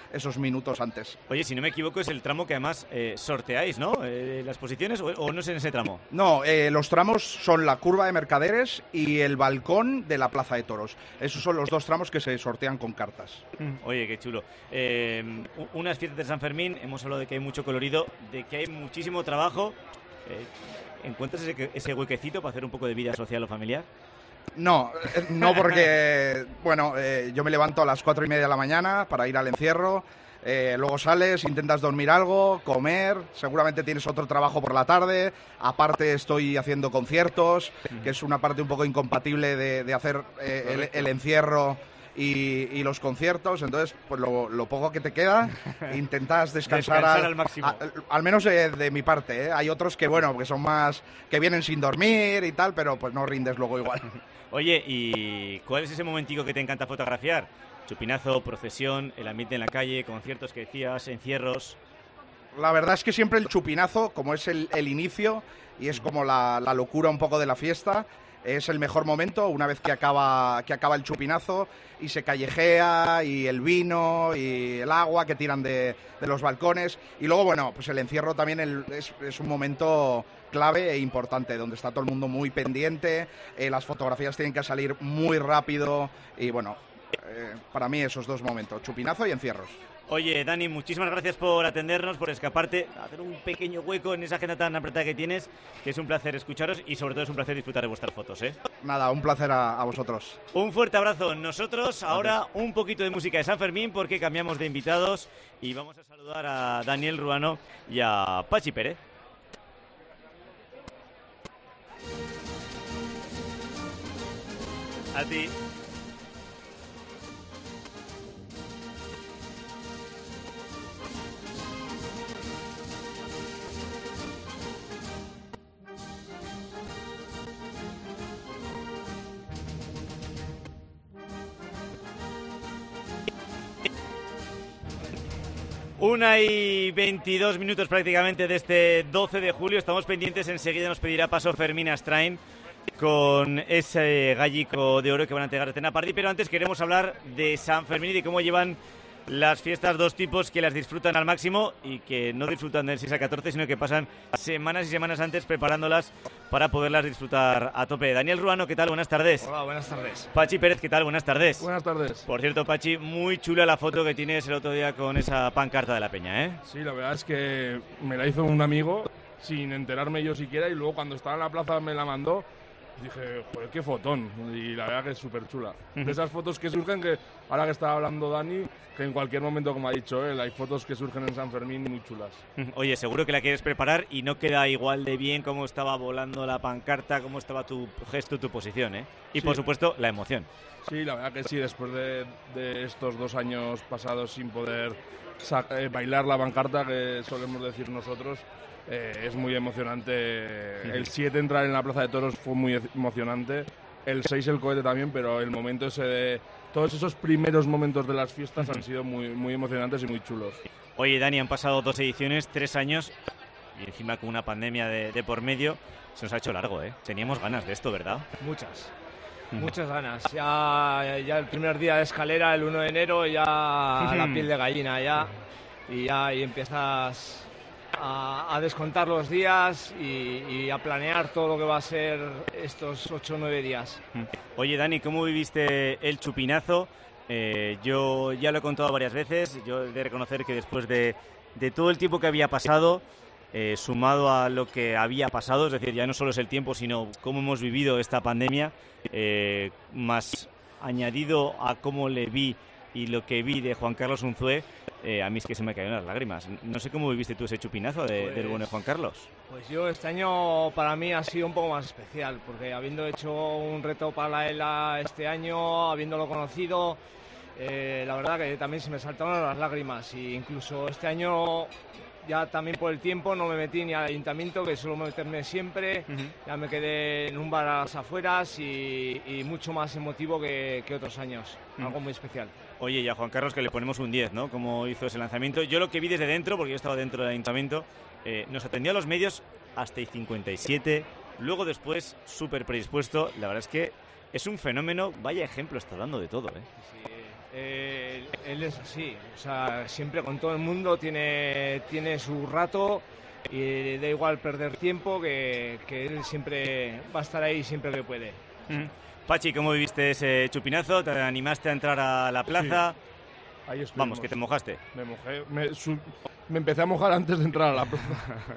S20: esos minutos antes.
S3: Oye, si no me equivoco, es el tramo que además eh, sorteáis, ¿no? Eh, las posiciones, o, o no es en ese tramo.
S20: No, eh, los tramos son la curva de Mercaderes y el balcón de la Plaza de Toros. Esos son los dos tramos que se sortean con cartas.
S3: Oye, qué chulo. Eh, unas fiestas de San Fermín, hemos hablado de que hay mucho colorido, de que hay muchísimo trabajo. Eh, ¿Encuentras ese, ese huequecito para hacer un poco de vida social o familiar?
S20: No, no porque, bueno, eh, yo me levanto a las cuatro y media de la mañana para ir al encierro, eh, luego sales, intentas dormir algo, comer, seguramente tienes otro trabajo por la tarde, aparte estoy haciendo conciertos, que es una parte un poco incompatible de, de hacer eh, el, el encierro y, y los conciertos, entonces pues lo, lo poco que te queda intentas descansar,
S3: descansar
S20: al,
S3: al máximo.
S20: A, al menos de, de mi parte, ¿eh? Hay otros que bueno, que son más, que vienen sin dormir y tal, pero pues no rindes luego igual.
S3: Oye, ¿y cuál es ese momentico que te encanta fotografiar? Chupinazo, procesión, el ambiente en la calle, conciertos que decías, encierros.
S20: La verdad es que siempre el chupinazo, como es el, el inicio y es como la, la locura un poco de la fiesta, es el mejor momento una vez que acaba, que acaba el chupinazo y se callejea y el vino y el agua que tiran de, de los balcones. Y luego, bueno, pues el encierro también el, es, es un momento clave e importante, donde está todo el mundo muy pendiente, eh, las fotografías tienen que salir muy rápido y bueno, eh, para mí esos dos momentos, chupinazo y encierros.
S3: Oye, Dani, muchísimas gracias por atendernos, por escaparte, hacer un pequeño hueco en esa agenda tan apretada que tienes, que es un placer escucharos y sobre todo es un placer disfrutar de vuestras fotos, ¿eh?
S20: Nada, un placer a, a vosotros.
S3: Un fuerte abrazo. Nosotros ahora un poquito de música de San Fermín porque cambiamos de invitados y vamos a saludar a Daniel Ruano y a Pachi Pérez. A ti. Una y veintidós minutos prácticamente de este doce de julio. Estamos pendientes, enseguida nos pedirá paso Fermín Astrain con ese gallico de oro que van a entregar a Tena Pardi. Pero antes queremos hablar de San Fermín y de cómo llevan las fiestas dos tipos que las disfrutan al máximo y que no disfrutan del seis al catorce, sino que pasan semanas y semanas antes preparándolas para poderlas disfrutar a tope. Daniel Ruano, ¿qué tal? Buenas tardes.
S18: Hola, buenas tardes.
S3: Pachi Pérez, ¿qué tal? Buenas tardes.
S18: Buenas tardes.
S3: Por cierto, Pachi, muy chula la foto que tienes el otro día con esa pancarta de la peña, ¿eh?
S18: Sí, la verdad es que me la hizo un amigo sin enterarme yo siquiera y luego cuando estaba en la plaza me la mandó. Dije, joder, qué fotón. Y la verdad que es súper chula. De esas fotos que surgen, que ahora que estaba hablando Dani, que en cualquier momento, como ha dicho él, hay fotos que surgen en San Fermín muy chulas.
S3: Oye, seguro que la quieres preparar y no queda igual de bien cómo estaba volando la pancarta, cómo estaba tu gesto, tu posición, ¿eh? Y
S18: Sí.
S3: por supuesto, la emoción.
S18: Sí, la verdad que sí, después de, de estos dos años pasados sin poder sa- eh, bailar la pancarta, que solemos decir nosotros, eh, es muy emocionante. El siete entrar en la Plaza de Toros fue muy e- emocionante, el seis el cohete también, pero el momento ese de... Todos esos primeros momentos de las fiestas han sido muy, muy emocionantes y muy chulos.
S3: Oye, Dani, han pasado dos ediciones, tres años y encima con una pandemia de, de por medio, se nos ha hecho largo, ¿eh? Teníamos ganas de esto, ¿verdad?
S18: Muchas.
S22: Muchas ganas. Ya, ya el primer día de escalera, el uno de enero, ya la piel de gallina ya. Y ya y empiezas a, a descontar los días y, y a planear todo lo que va a ser estos ocho o nueve días.
S3: Oye, Dani, ¿cómo viviste el chupinazo? Eh, yo ya lo he contado varias veces. Yo he de reconocer que después de, de todo el tiempo que había pasado, eh, sumado a lo que había pasado, es decir, ya no solo es el tiempo, sino cómo hemos vivido esta pandemia, eh, más añadido a cómo le vi y lo que vi de Juan Carlos Unzué, eh, a mí es que se me cayeron las lágrimas. No sé cómo viviste tú ese chupinazo de,
S22: Pues-
S3: del bueno de Juan Carlos.
S22: Pues yo este año para mí ha sido un poco más especial, porque habiendo hecho un reto para la ELA este año, habiéndolo conocido, eh, la verdad que también se me saltaron las lágrimas. E incluso este año, ya también por el tiempo, no me metí ni al ayuntamiento, que suelo meterme siempre. Ya me quedé en un bar a las afueras y, y mucho más emotivo que, que otros años.
S3: Ujú.
S22: Algo muy especial.
S3: Oye, y a Juan Carlos que le ponemos un diez, ¿no? Cómo hizo ese lanzamiento. Yo lo que vi desde dentro, porque yo estaba dentro del ayuntamiento, eh, nos atendió a los medios hasta el cincuenta y siete, luego después súper predispuesto. La verdad es que es un fenómeno, vaya ejemplo está dando de todo, ¿eh?
S22: Eh, él, él es así, o sea, siempre con todo el mundo tiene, tiene su rato y da igual perder tiempo, que, que él siempre va a estar ahí siempre que puede.
S3: Mm. Pachi, ¿cómo viviste ese chupinazo? ¿Te animaste a entrar a la plaza?
S18: Sí. Ahí estuvimos.
S3: Vamos, que te mojaste.
S18: Me mojé, me, su, me empecé a mojar antes de entrar a la plaza.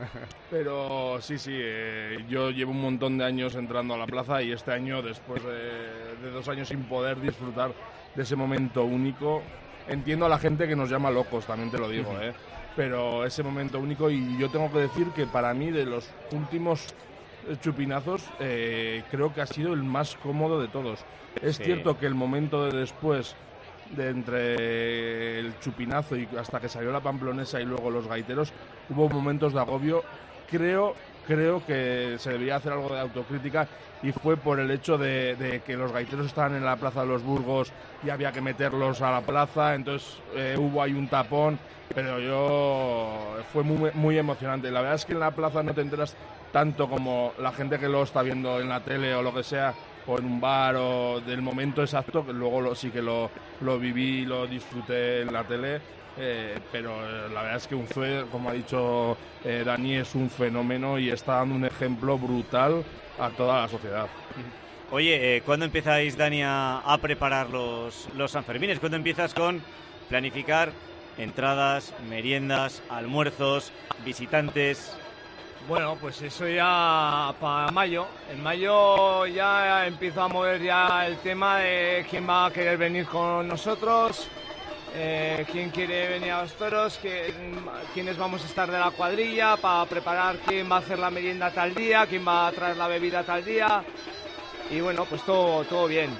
S18: Pero sí, sí, eh, yo llevo un montón de años entrando a la plaza y este año, después de, de dos años sin poder disfrutar de ese momento único, entiendo a la gente que nos llama locos, también te lo digo, ¿eh? Pero ese momento único, y yo tengo que decir que para mí de los últimos chupinazos eh, creo que ha sido el más cómodo de todos. Es
S3: Sí.
S18: cierto que el momento de después, de entre el chupinazo y hasta que salió la pamplonesa y luego los gaiteros, hubo momentos de agobio. Creo, creo que se debería hacer algo de autocrítica, y fue por el hecho de, de que los gaiteros estaban en la Plaza de los Burgos y había que meterlos a la plaza, entonces eh, hubo ahí un tapón, pero yo fue muy, muy emocionante. La verdad es que en la plaza no te enteras tanto como la gente que lo está viendo en la tele o lo que sea, o en un bar, o del momento exacto, que luego lo, sí que lo, lo viví y lo disfruté en la tele, eh, pero eh, la verdad es que un fue, como ha dicho eh, Dani, es un fenómeno y está dando un ejemplo brutal a toda la sociedad.
S3: Oye, eh, ¿cuándo empezáis, Dani, a, a preparar los, los Sanfermines? ¿Cuándo empiezas con planificar entradas, meriendas, almuerzos, visitantes?
S22: Bueno, pues eso ya para mayo. En mayo ya empiezo a mover ya el tema de quién va a querer venir con nosotros, eh, quién quiere venir a los toros, quién, quiénes vamos a estar de la cuadrilla, para preparar quién va a hacer la merienda tal día, quién va a traer la bebida tal día. Y bueno, pues todo, todo bien.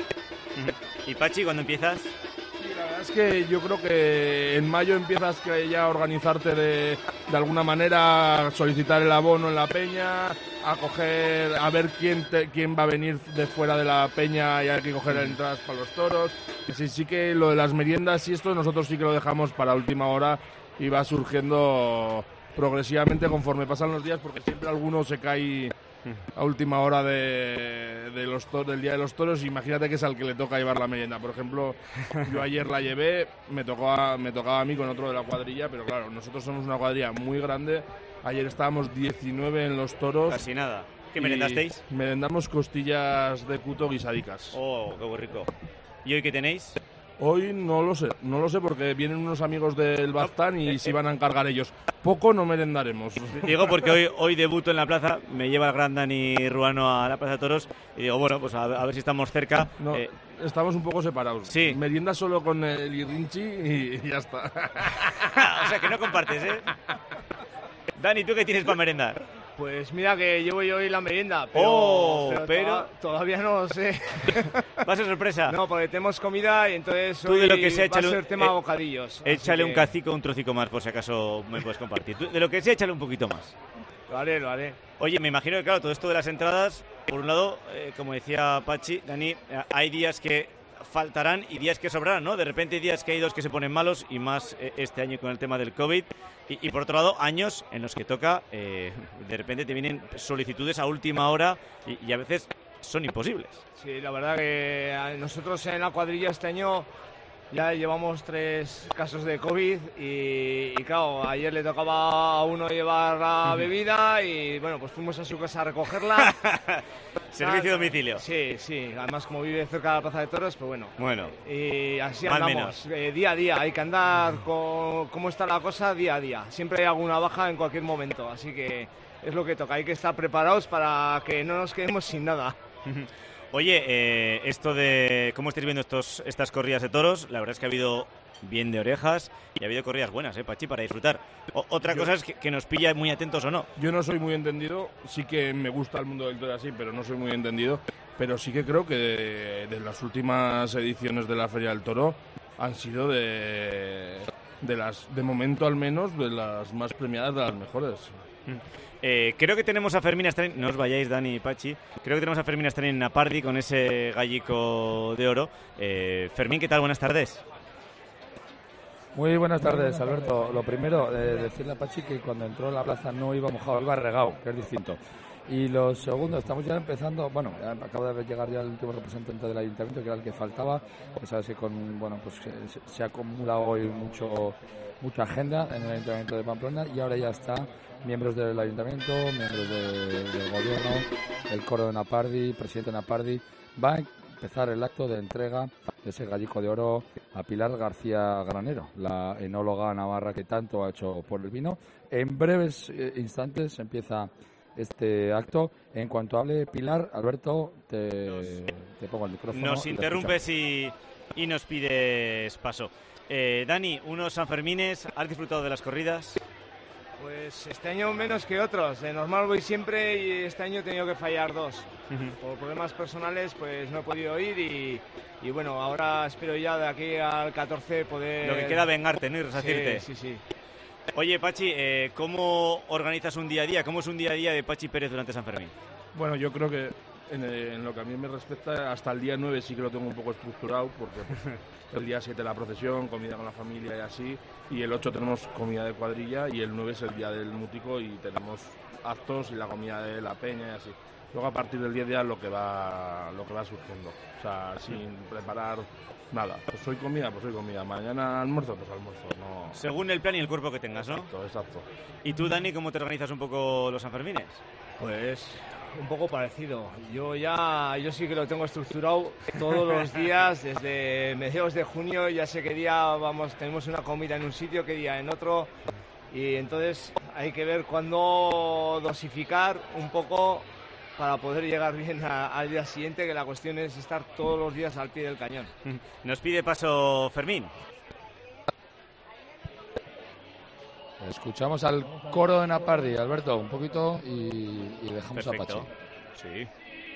S3: ¿Y Pachi, cuándo empiezas?
S18: La verdad es que yo creo que en mayo empiezas que ya a organizarte de, de alguna manera, a solicitar el abono en la peña, a coger, a ver quién te, quién va a venir de fuera de la peña y hay que coger entradas para los toros. Y sí, sí que lo de las meriendas y esto nosotros sí que lo dejamos para última hora y va surgiendo progresivamente conforme pasan los días, porque siempre alguno se cae a última hora de, de los to- del día de los toros. Imagínate que es al que le toca llevar la merienda. Por ejemplo, yo ayer la llevé, me tocó a, me tocaba a mí con otro de la cuadrilla, pero claro, nosotros somos una cuadrilla muy grande. Ayer estábamos diecinueve en los toros.
S3: Casi nada. ¿Qué
S18: y
S3: merendasteis?
S18: Merendamos costillas de cuto guisadicas.
S3: Oh, qué rico. ¿Y hoy qué tenéis?
S18: Hoy no lo sé, no lo sé porque vienen unos amigos del Baztán y se van a encargar ellos. Poco no merendaremos.
S3: Digo porque hoy, hoy debuto en la plaza, me lleva el gran Dani Ruano a la Plaza de Toros y digo, bueno, pues a, a ver si estamos cerca.
S18: No,
S3: Eh,
S18: estamos un poco separados.
S3: Sí.
S18: Merienda solo con el Irrinchi y, y ya está.
S3: o sea, que no compartes, ¿eh? Dani, ¿tú qué tienes para merendar?
S22: Pues mira que llevo yo hoy la merienda, pero,
S3: Oh,
S22: pero
S3: pero-
S22: toda- todavía no lo sé.
S3: Va a ser sorpresa.
S22: No, porque tenemos comida y entonces
S3: Tú de
S22: hoy
S3: lo que sea,
S22: va a
S3: échale un-
S22: ser tema
S3: eh,
S22: bocadillos. así
S3: Échale un
S22: que
S3: cacico o un trocico más, por si acaso me puedes compartir. Tú, de lo que sea, échale un poquito más.
S22: Lo haré, lo haré.
S3: Oye, me imagino que, claro, todo esto de las entradas, por un lado, eh, como decía Pachi, Dani, eh, hay días que faltarán y días que sobrarán, ¿no? De repente hay días que hay dos que se ponen malos, y más eh, este año con el tema del COVID. Y, y por otro lado, años en los que toca, eh, de repente te vienen solicitudes a última hora y, y a veces son imposibles.
S22: Sí, la verdad que a nosotros en la cuadrilla este año ya llevamos tres casos de COVID y, y claro, ayer le tocaba a uno llevar la bebida y bueno, pues fuimos a su casa a recogerla.
S3: Servicio a domicilio.
S22: Sí, sí, además como vive cerca de la Plaza de Toros, pues bueno.
S3: Bueno.
S22: Y así
S3: Más
S22: andamos, eh, día a día, hay que andar con cómo está la cosa día a día. Siempre hay alguna baja en cualquier momento, así que es lo que toca, hay que estar preparados para que no nos quedemos sin nada.
S3: Oye, eh, esto de cómo estáis viendo estos, estas corridas de toros, la verdad es que ha habido bien de orejas y ha habido corridas buenas, ¿eh, Pachi, para disfrutar? O- otra
S18: Yo-
S3: cosa es que, que nos pilla muy atentos o no.
S18: Yo no soy muy entendido, sí que me gusta el mundo del toro así, pero no soy muy entendido. Pero sí que creo que de, de las últimas ediciones de la Feria del Toro han sido de, de las, de momento al menos, de las más premiadas, de las mejores.
S3: Eh, creo que tenemos a Fermín Astrén, no os vayáis, Dani y Pachi, creo que tenemos a Fermín Astrén en Napardi con ese gallico de oro. Eh, Fermín, ¿qué tal? Buenas tardes.
S1: Muy buenas tardes, Alberto. Lo primero, eh, decirle a Pachi que cuando entró a la plaza no iba mojado, iba regado, que es distinto. Y los segundos, estamos ya empezando, bueno, ya acaba de llegar ya el último representante del ayuntamiento, que era el que faltaba, que sabes que con, bueno, pues se, se acumula hoy mucho mucha agenda en el ayuntamiento de Pamplona, y ahora ya está miembros del ayuntamiento, miembros de, del gobierno, el coro de Napardi, presidente Napardi, va a empezar el acto de entrega de ese gallico de oro a Pilar García Granero, la enóloga navarra que tanto ha hecho por el vino. En breves eh, instantes empieza este acto. En cuanto hable Pilar, Alberto, te, te pongo el micrófono.
S3: Nos interrumpes y, y nos pides paso. Eh, Dani, unos Sanfermines, ¿has disfrutado de las corridas?
S22: Pues este año menos que otros. De normal voy siempre y este año he tenido que fallar dos. Uh-huh. Por problemas personales pues no he podido ir y, y bueno, ahora espero ya de aquí al catorce poder...
S3: Lo que queda vengarte, ¿no? Y resarcirte.
S22: Sí, sí, sí.
S3: Oye, Pachi, eh, ¿cómo organizas un día a día? ¿Cómo es un día a día de Pachi Pérez durante San Fermín?
S18: Bueno, yo creo que en, en lo que a mí me respecta, hasta el día nueve sí que lo tengo un poco estructurado, porque pues, el día siete la procesión, comida con la familia y así, y el ocho tenemos comida de cuadrilla, y el nueve es el día del mútico y tenemos actos y la comida de la peña y así. Luego a partir del diez ya lo que va lo que va surgiendo, o sea, sin preparar nada. Pues soy comida, pues soy comida. Mañana almuerzo, pues almuerzo. No...
S3: Según el plan y el cuerpo que tengas, ¿no?
S18: Exacto, exacto.
S3: ¿Y tú, Dani, cómo te organizas un poco los Sanfermines?
S22: Pues un poco parecido. Yo ya, yo sí que lo tengo estructurado todos los días, desde mediados de junio, ya sé qué día vamos, tenemos una comida en un sitio, qué día en otro, y entonces hay que ver cuándo dosificar un poco para poder llegar bien a, al día siguiente, que la cuestión es estar todos los días al pie del cañón.
S3: Nos pide paso Fermín.
S1: Escuchamos al coro de Napardi, Alberto, un poquito y, y dejamos
S3: Perfecto.
S1: a Pachi.
S3: Sí.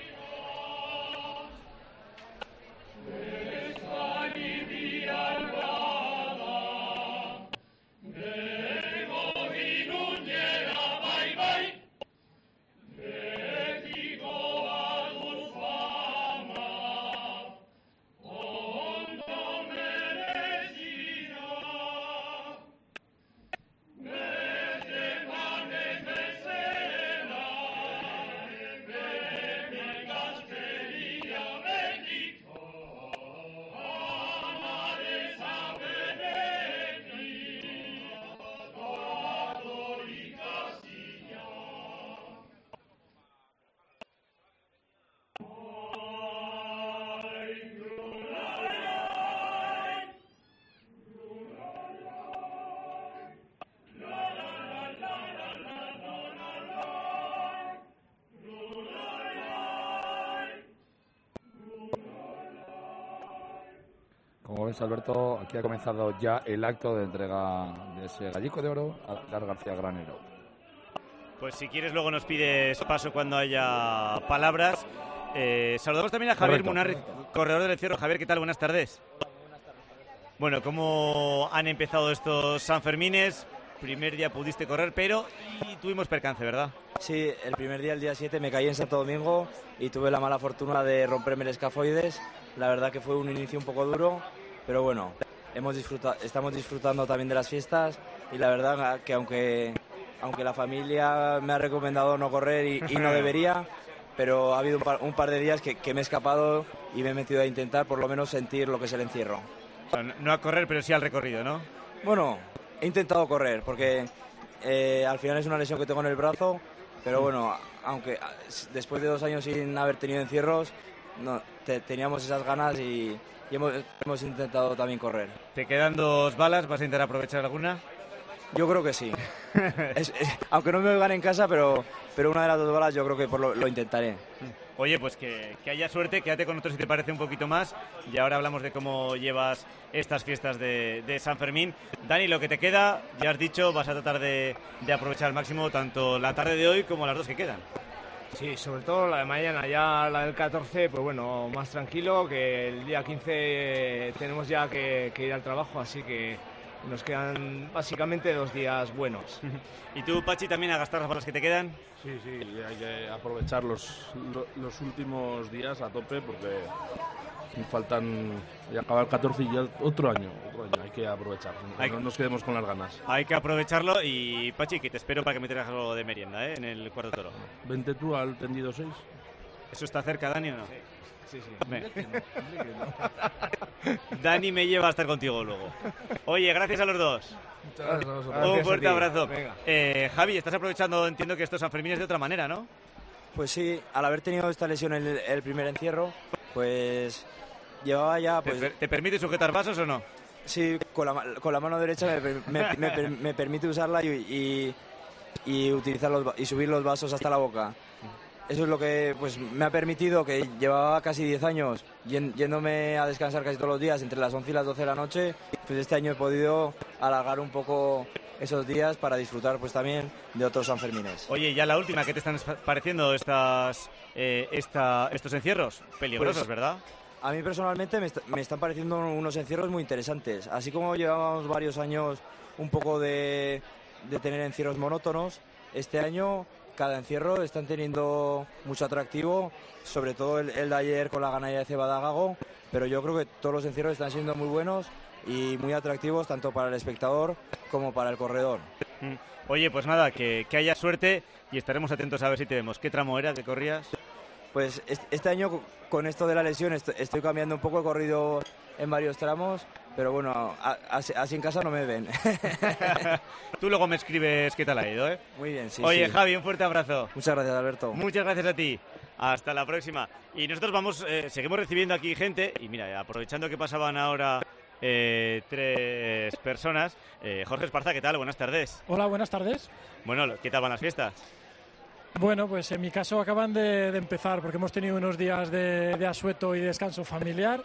S1: Como ves, Alberto, aquí ha comenzado ya el acto de entrega de ese gallico de oro a Pilar García Granero.
S3: Pues si quieres luego nos pides paso cuando haya palabras. Eh, saludamos también a Javier Munarriz, corredor del encierro. Javier, ¿qué tal? Buenas tardes. Bueno, ¿cómo han empezado estos Sanfermines? Primer día pudiste correr, pero y tuvimos percance, ¿verdad?
S6: Sí, el primer día, el día siete, me caí en Santo Domingo y tuve la mala fortuna de romperme el escafoides. La verdad que fue un inicio un poco duro, pero bueno, hemos disfrutado, estamos disfrutando también de las fiestas y la verdad que aunque, aunque la familia me ha recomendado no correr y, y no debería, pero ha habido un par, un par de días que, que me he escapado y me he metido a intentar por lo menos sentir lo que es el encierro.
S3: O sea, no a correr, pero sí al recorrido, ¿no?
S6: Bueno, he intentado correr porque eh, al final es una lesión que tengo en el brazo, pero bueno, aunque después de dos años sin haber tenido encierros, no, te, teníamos esas ganas y, y hemos, hemos intentado también correr.
S3: ¿Te quedan dos balas? ¿Vas a intentar aprovechar alguna?
S6: Yo creo que sí. es, es, aunque no me gane en casa, pero, pero una de las dos balas yo creo que por lo, lo intentaré.
S3: Oye, pues que, que haya suerte, quédate con nosotros si te parece un poquito más. Y ahora hablamos de cómo llevas estas fiestas de, de San Fermín. Dani, lo que te queda, ya has dicho, vas a tratar de, de aprovechar al máximo tanto la tarde de hoy como las dos que quedan.
S22: Sí, sobre todo la de mañana, ya la del catorce, pues bueno, más tranquilo, que el día quince tenemos ya que, que ir al trabajo, así que Nos quedan básicamente dos días buenos.
S3: ¿Y tú, Pachi, también a gastar las balas que te quedan?
S18: Sí, sí, hay que aprovechar los, los últimos días a tope porque faltan y acabar el catorce y ya otro año, otro año, hay que aprovechar, hay, no nos quedemos con las ganas.
S3: Hay que aprovecharlo y, Pachi, que te espero para que me traigas algo de merienda, ¿eh? En el cuarto toro.
S18: Vente tú al tendido seis.
S3: ¿Eso está cerca, Dani, o no?
S22: Sí. Sí, sí.
S3: Me... Dani me lleva a estar contigo luego. Oye, gracias a los dos.
S18: Muchas gracias a vosotros.
S3: Un
S22: Gracias
S3: fuerte
S22: a ti.
S3: abrazo.
S22: Venga.
S3: Eh, Javi, estás aprovechando, entiendo que estos Sanfermines de otra manera, ¿no?
S6: Pues sí, al haber tenido esta lesión en el, el primer encierro, pues llevaba ya... Pues,
S3: ¿Te, ¿Te permite sujetar vasos o no?
S6: Sí, con la, con la mano derecha me, me, me, me permite usarla y, y, y, utilizar los, y subir los vasos hasta la boca. Eso es lo que pues me ha permitido, que llevaba casi diez años yéndome a descansar casi todos los días entre las once y las doce de la noche, pues este año he podido alargar un poco esos días para disfrutar pues también de otros Sanfermines.
S3: Oye, ya la última, ¿qué te están pareciendo estas, eh, esta, estos encierros? Peligrosos,
S6: Pues,
S3: ¿verdad?
S6: A mí personalmente me, est me están pareciendo unos encierros muy interesantes. Así como llevábamos varios años un poco de, de tener encierros monótonos, este año cada encierro están teniendo mucho atractivo, sobre todo el, el de ayer con la ganadería de Cebada Gago, pero yo creo que todos los encierros están siendo muy buenos y muy atractivos tanto para el espectador como para el corredor.
S3: Oye, pues nada, que, que haya suerte y estaremos atentos a ver si te vemos. ¿Qué tramo era que corrías?
S6: Pues este año con esto de la lesión estoy cambiando un poco, he corrido en varios tramos, pero bueno, así en casa no me ven.
S3: Tú luego me escribes qué tal ha ido, ¿eh?
S6: Muy bien, sí.
S3: Oye,
S6: sí.
S3: Javi, un fuerte abrazo.
S6: Muchas gracias, Alberto.
S3: Muchas gracias a ti. Hasta la próxima. Y nosotros vamos, eh, seguimos recibiendo aquí gente y mira, aprovechando que pasaban ahora eh, tres personas. Eh, Jorge Esparza, ¿qué tal? Buenas tardes.
S7: Hola, buenas tardes.
S3: Bueno, ¿qué tal van las fiestas?
S7: Bueno, pues en mi caso acaban de, de empezar porque hemos tenido unos días de, de asueto y descanso familiar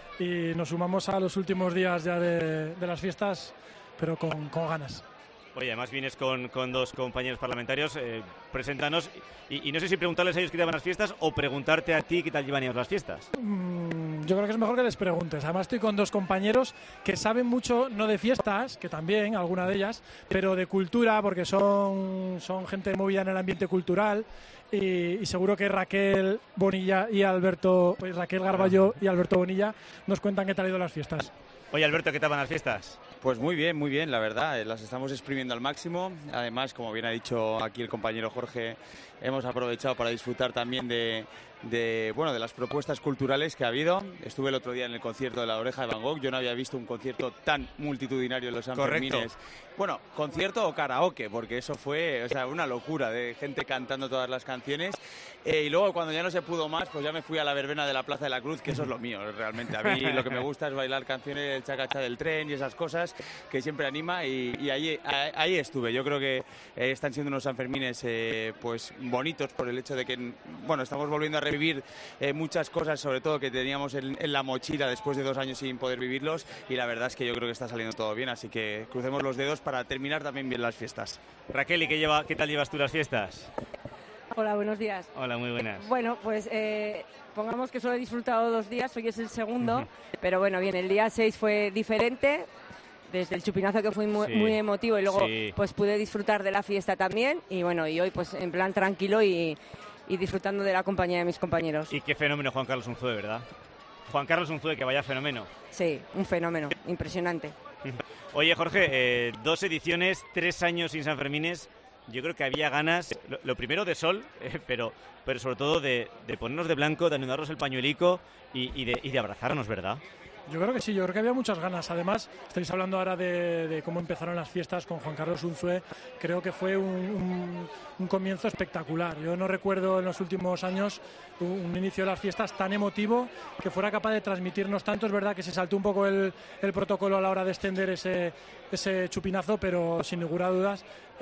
S7: y nos sumamos a los últimos días ya de, de las fiestas, pero con, con ganas.
S3: Oye, además vienes con, con dos compañeros parlamentarios, eh, preséntanos y, y no sé si preguntarles a ellos qué tal van las fiestas o preguntarte a ti qué tal llevan ellos las fiestas.
S7: Mm, yo creo que es mejor que les preguntes. Además estoy con dos compañeros que saben mucho, no de fiestas, que también, alguna de ellas, pero de cultura, porque son, son gente movida en el ambiente cultural. Y, y seguro que Raquel Bonilla y Alberto, pues Raquel Garballo y Alberto Bonilla nos cuentan qué tal han ido las fiestas.
S3: Oye, Alberto, ¿qué tal van las fiestas?
S19: Pues muy bien, muy bien, la verdad. Las estamos exprimiendo al máximo. Además, como bien ha dicho aquí el compañero Jorge, hemos aprovechado para disfrutar también de, de, bueno, de las propuestas culturales que ha habido. Estuve el otro día en el concierto de La Oreja de Van Gogh. Yo no había visto un concierto tan multitudinario en los Sanfermines. Bueno, concierto o karaoke, porque eso fue, o sea, una locura de gente cantando todas las canciones. Eh, y luego, cuando ya no se pudo más, pues ya me fui a la verbena de la Plaza de la Cruz, que eso es lo mío, realmente. A mí lo que me gusta es bailar canciones del chacacha del tren y esas cosas que siempre anima. Y, y ahí, ahí estuve. Yo creo que eh, están siendo unos Sanfermines eh, pues bonitos por el hecho de que, bueno, estamos volviendo a revivir eh, muchas cosas, sobre todo que teníamos en, en la mochila después de dos años sin poder vivirlos. Y la verdad es que yo creo que está saliendo todo bien, así que crucemos los dedos para terminar también bien las fiestas.
S3: Raquel, ¿y qué, lleva, qué tal llevas tú las fiestas?
S23: Hola, buenos días.
S3: Hola, muy buenas.
S23: Bueno, pues eh, pongamos que solo he disfrutado dos días, hoy es el segundo, uh-huh. Pero bueno, bien, el día seis fue diferente, desde el chupinazo que fue muy, sí, muy emotivo y luego sí. Pues pude disfrutar de la fiesta también y bueno, y hoy pues en plan tranquilo y, y disfrutando de la compañía de mis compañeros.
S3: Y qué fenómeno Juan Carlos Unzué, ¿verdad? Juan Carlos Unzué, que vaya fenómeno.
S23: Sí, un fenómeno, impresionante.
S3: Oye, Jorge, eh, dos ediciones, tres años sin Sanfermines. Yo creo que había ganas, lo, lo primero de sol, eh, pero, pero sobre todo de, de ponernos de blanco, de anudarnos el pañuelico y, y, de, y de abrazarnos, ¿verdad?
S7: Yo creo que sí, yo creo que había muchas ganas. Además, estáis hablando ahora de, de cómo empezaron las fiestas con Juan Carlos Unzué. Creo que fue un, un, un comienzo espectacular. Yo no recuerdo en los últimos años un, un inicio de las fiestas tan emotivo que fuera capaz de transmitirnos tanto. Es verdad que se saltó un poco el, el protocolo a la hora de extender ese, ese chupinazo, pero sin ninguna duda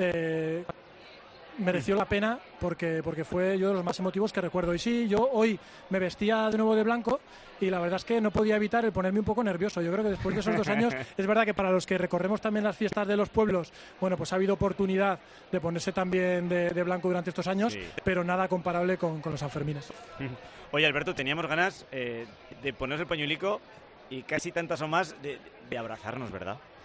S7: eh, mereció la pena porque, porque fue yo de los más emotivos que recuerdo. Y sí, yo hoy me vestía de nuevo de blanco y la verdad es que no podía evitar el ponerme un poco nervioso. Yo creo que después de esos dos años, es verdad que para los que recorremos también las fiestas de los pueblos, bueno, pues ha habido oportunidad de ponerse también de, de blanco durante estos años, sí, pero nada comparable con, con los Sanfermines.
S3: Oye, Alberto, teníamos ganas eh, de ponernos el pañuelico y casi tantas o más de, de abrazarnos, ¿verdad?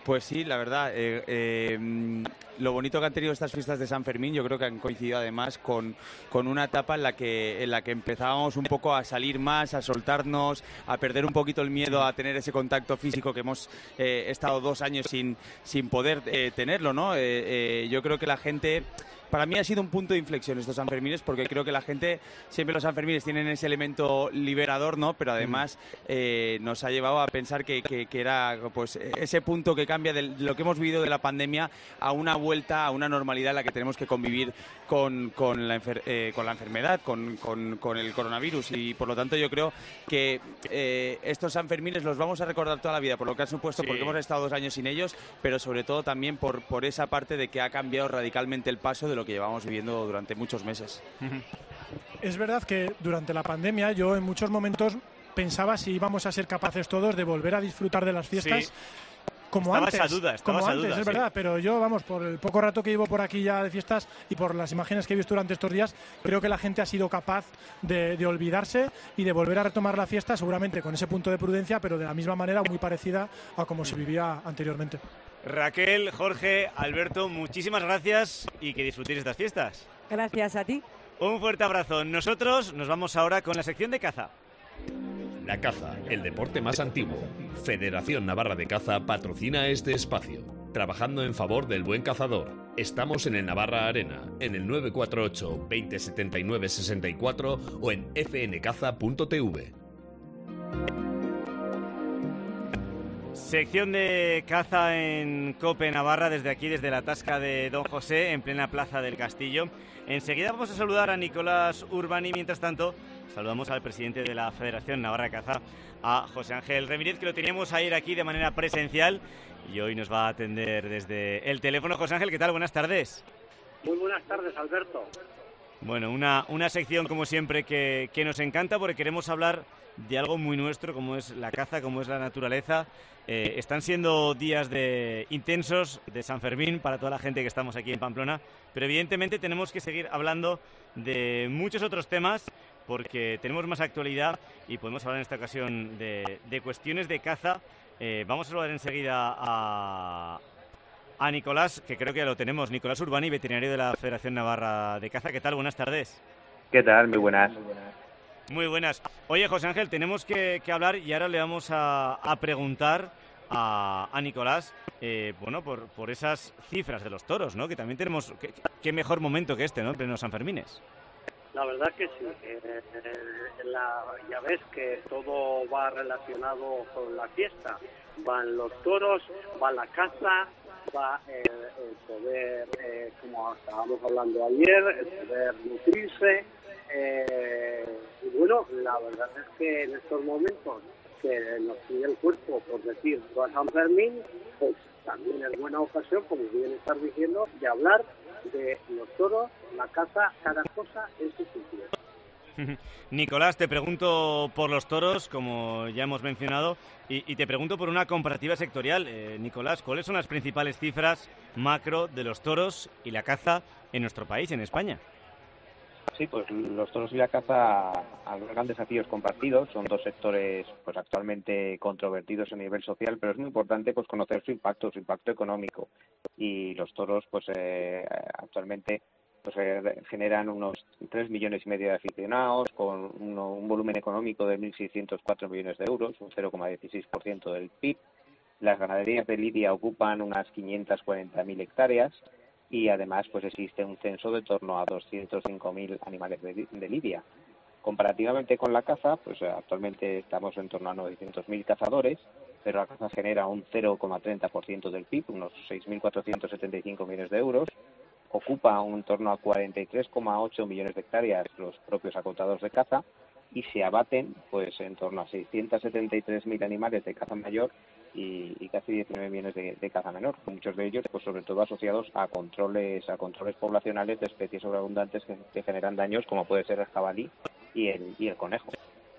S19: Pues sí, la verdad, eh, eh, lo bonito que han tenido estas fiestas de San Fermín, yo creo que han coincidido además con, con una etapa en la que en la que empezábamos un poco a salir más, a soltarnos, a perder un poquito el miedo a tener ese contacto físico que hemos eh, estado dos años sin, sin poder eh, tenerlo, ¿no? Eh, eh, yo creo que la gente... Para mí ha sido un punto de inflexión estos Sanfermines, porque creo que la gente, siempre los Sanfermines tienen ese elemento liberador, ¿no? Pero además eh, nos ha llevado a pensar que, que, que era pues ese punto que cambia de lo que hemos vivido de la pandemia a una vuelta, a una normalidad en la que tenemos que convivir con, con, la, enfer eh, con la enfermedad, con, con, con el coronavirus. Y por lo tanto yo creo que eh, estos Sanfermines los vamos a recordar toda la vida por lo que han supuesto, sí. Porque hemos estado dos años sin ellos, pero sobre todo también por, por esa parte de que ha cambiado radicalmente el paso de lo que llevamos viviendo durante muchos meses.
S7: Es verdad que durante la pandemia yo en muchos momentos pensaba si íbamos a ser capaces todos de volver a disfrutar de las fiestas. Sí. Como
S3: estaba
S7: antes,
S3: esa duda, estaba
S7: como
S3: esa
S7: antes,
S3: duda,
S7: es
S3: sí.
S7: verdad, pero yo, vamos, por el poco rato que llevo por aquí ya de fiestas y por las imágenes que he visto durante estos días, creo que la gente ha sido capaz de, de olvidarse y de volver a retomar la fiesta, seguramente con ese punto de prudencia, pero de la misma manera muy parecida a como se vivía anteriormente.
S3: Raquel, Jorge, Alberto, muchísimas gracias y que disfrutéis estas fiestas.
S23: Gracias a ti.
S3: Un fuerte abrazo. Nosotros nos vamos ahora con la sección de caza.
S8: La caza, el deporte más antiguo. Federación Navarra de Caza patrocina este espacio. Trabajando en favor del buen cazador. Estamos en el Navarra Arena, en el nueve cuatro ocho, veinte setenta y nueve sesenta y cuatro o en f n caza punto t v.
S3: Sección de caza en Cope Navarra, desde aquí, desde la tasca de Don José, en plena plaza del Castillo. Enseguida vamos a saludar a Nicolás Urbani. Mientras tanto, saludamos al presidente de la Federación Navarra de Caza, a José Ángel Remírez, que lo teníamos ayer aquí de manera presencial y hoy nos va a atender desde el teléfono. José Ángel, ¿qué tal? Buenas tardes.
S10: Muy buenas tardes, Alberto.
S3: Bueno, una, una sección como siempre que, que nos encanta, porque queremos hablar de algo muy nuestro, como es la caza, como es la naturaleza. Eh, están siendo días de intensos de San Fermín para toda la gente que estamos aquí en Pamplona, pero evidentemente tenemos que seguir hablando de muchos otros temas porque tenemos más actualidad y podemos hablar en esta ocasión de, de cuestiones de caza. Eh, vamos a saludar enseguida a, a Nicolás, que creo que ya lo tenemos, Nicolás Urbani, veterinario de la Federación Navarra de Caza. ¿Qué tal? Buenas tardes.
S11: ¿Qué tal? Muy buenas.
S3: Muy buenas. Oye, José Ángel, tenemos que, que hablar y ahora le vamos a, a preguntar a, a Nicolás, eh, bueno, por, por esas cifras de los toros, ¿no? Que también tenemos, qué, qué mejor momento que este, ¿no? En pleno Sanfermines.
S10: La verdad que sí. Eh, la, ya ves que todo va relacionado con la fiesta. Van los toros, va la caza, va eh, el poder, eh, como estábamos hablando ayer, el poder nutrirse. Eh, y bueno, la verdad es que en estos momentos que nos pide el cuerpo, por decir, a San Fermín, pues también es buena ocasión, como bien estás diciendo, de hablar de los toros, la caza, cada cosa en su sitio.
S3: Nicolás, te pregunto por los toros, como ya hemos mencionado, y, y te pregunto por una comparativa sectorial. Eh, Nicolás, ¿cuáles son las principales cifras macro de los toros y la caza en nuestro país, en España?
S11: Sí, pues los toros y la caza albergan desafíos compartidos. Son dos sectores pues actualmente controvertidos a nivel social, pero es muy importante pues conocer su impacto, su impacto económico. Y los toros pues eh, actualmente pues eh, generan unos tres millones y medio de aficionados, con uno, un volumen económico de mil seiscientos cuatro millones de euros, un cero coma dieciséis por ciento del P I B. Las ganaderías de lidia ocupan unas quinientas cuarenta mil hectáreas. Y además pues existe un censo de torno a doscientos cinco mil animales de, de lidia. Comparativamente con la caza, pues actualmente estamos en torno a novecientos mil cazadores, pero la caza genera un cero coma treinta por ciento del P I B, unos seis mil cuatrocientos setenta y cinco millones de euros, ocupa un torno a cuarenta y tres coma ocho millones de hectáreas los propios acotados de caza, y se abaten pues en torno a seiscientos setenta y tres mil animales de caza mayor y, y casi diecinueve millones de, de caza menor, muchos de ellos pues sobre todo asociados a controles a controles poblacionales de especies sobreabundantes que, que generan daños, como puede ser el jabalí y el, y el conejo.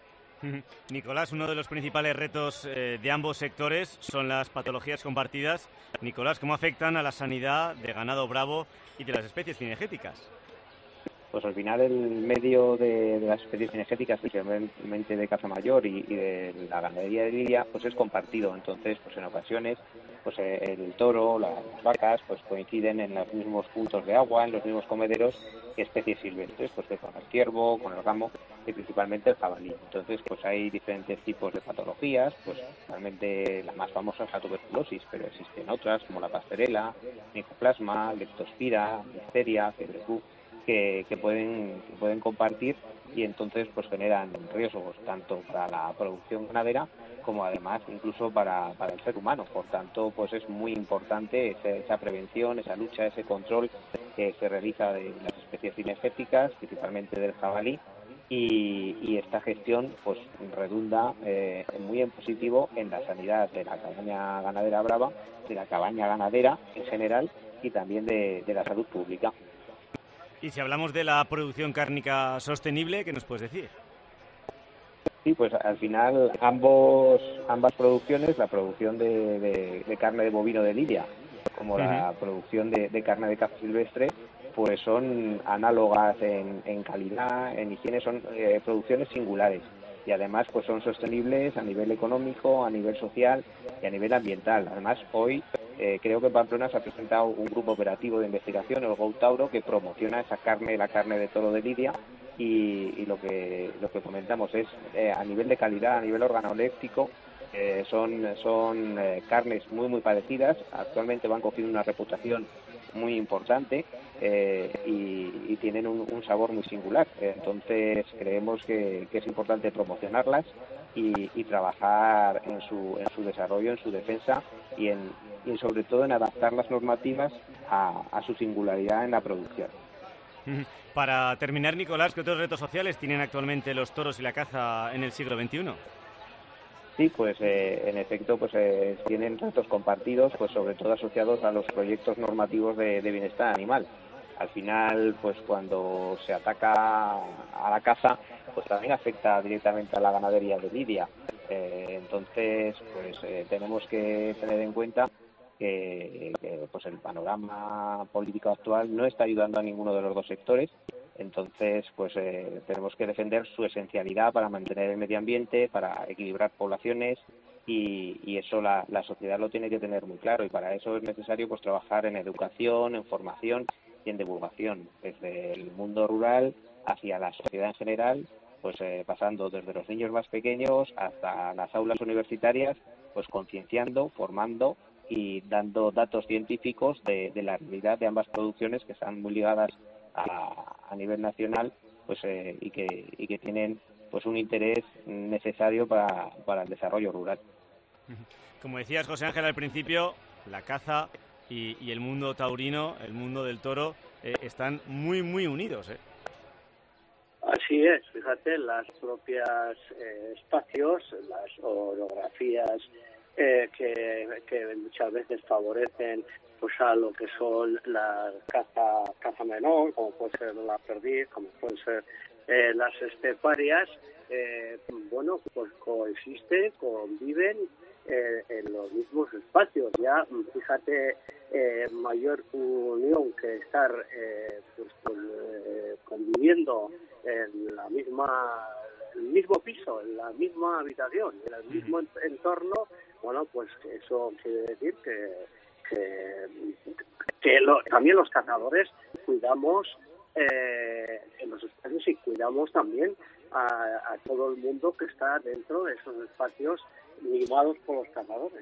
S3: Nicolás, uno de los principales retos eh, de ambos sectores son las patologías compartidas. Nicolás, ¿cómo afectan a la sanidad de ganado bravo y de las especies cinegéticas?
S11: pues al final el medio de, de las especies cinegéticas, especialmente de caza mayor y, y de la ganadería de lidia, pues es compartido. Entonces, pues en ocasiones, pues el toro, las vacas, pues coinciden en los mismos puntos de agua, en los mismos comederos que especies silvestres, pues que con el ciervo, con el gamo y principalmente el jabalí. Entonces, pues hay diferentes tipos de patologías, pues realmente la más famosa es la tuberculosis, pero existen otras como la pastorela, micoplasma, leptospira, difteria, fiebre Q, que, que pueden que pueden compartir y entonces pues generan riesgos tanto para la producción ganadera como además incluso para, para el ser humano. Por tanto, pues es muy importante esa, esa prevención, esa lucha, ese control que se realiza de las especies cinegéticas, principalmente del jabalí, y, y esta gestión pues redunda eh, muy en positivo en la sanidad de la cabaña ganadera brava, de la cabaña ganadera en general y también de, de la salud pública.
S3: Y si hablamos de la producción cárnica sostenible, ¿qué nos puedes decir?
S11: Sí, pues al final ambos ambas producciones, la producción de, de, de carne de bovino de lidia como uh-huh. la producción de, de carne de caza silvestre, pues son análogas en, en calidad, en higiene, son eh, producciones singulares y además pues son sostenibles a nivel económico, a nivel social y a nivel ambiental. Además hoy eh, creo que en Pamplona se ha presentado un grupo operativo de investigación, el GoTauro, que promociona esa carne, la carne de toro de lidia. Y, y lo que lo que comentamos es eh, a nivel de calidad, a nivel organoléptico, eh, son son eh, carnes muy muy parecidas. Actualmente van cogiendo una reputación muy importante eh, y, y tienen un, un sabor muy singular. Entonces creemos que, que es importante promocionarlas y, y trabajar en su en su desarrollo, en su defensa y en y sobre todo en adaptar las normativas a, a su singularidad en la producción.
S3: Para terminar, Nicolás, ¿qué otros retos sociales tienen actualmente los toros y la caza en el siglo veintiuno?
S11: Sí, pues eh, en efecto pues eh, tienen retos compartidos, pues sobre todo asociados a los proyectos normativos de, de bienestar animal. Al final, pues cuando se ataca a la caza, pues también afecta directamente a la ganadería de lidia. Eh, entonces, pues eh, tenemos que tener en cuenta que, que pues el panorama político actual no está ayudando a ninguno de los dos sectores. Entonces, pues eh, tenemos que defender su esencialidad para mantener el medio ambiente, para equilibrar poblaciones y, y eso la, la sociedad lo tiene que tener muy claro y para eso es necesario pues trabajar en educación, en formación y en divulgación, desde el mundo rural hacia la sociedad en general, pues eh, pasando desde los niños más pequeños hasta las aulas universitarias, pues concienciando, formando y dando datos científicos de, de la realidad de ambas producciones que están muy ligadas a, a nivel nacional, pues eh, y que y que tienen pues un interés necesario para, para el desarrollo rural.
S3: Como decías, José Ángel, al principio, la caza y, y el mundo taurino, el mundo del toro, eh, están muy muy unidos, ¿eh?
S10: Así es, fíjate, las propias eh, espacios, las orografías eh, que, que muchas veces favorecen pues a lo que son la caza caza menor, como puede ser la perdiz, como pueden ser eh, las esteparias, eh, bueno, pues coexisten, conviven eh, en los mismos espacios. Ya, fíjate, eh, mayor unión que estar eh, pues, pues, eh, conviviendo en la misma el mismo piso, en la misma habitación, en el mismo entorno, bueno, pues eso quiere decir que que, que lo, también los cazadores cuidamos eh, en los espacios y cuidamos también a, a todo el mundo que está dentro de esos espacios mimados por los cazadores.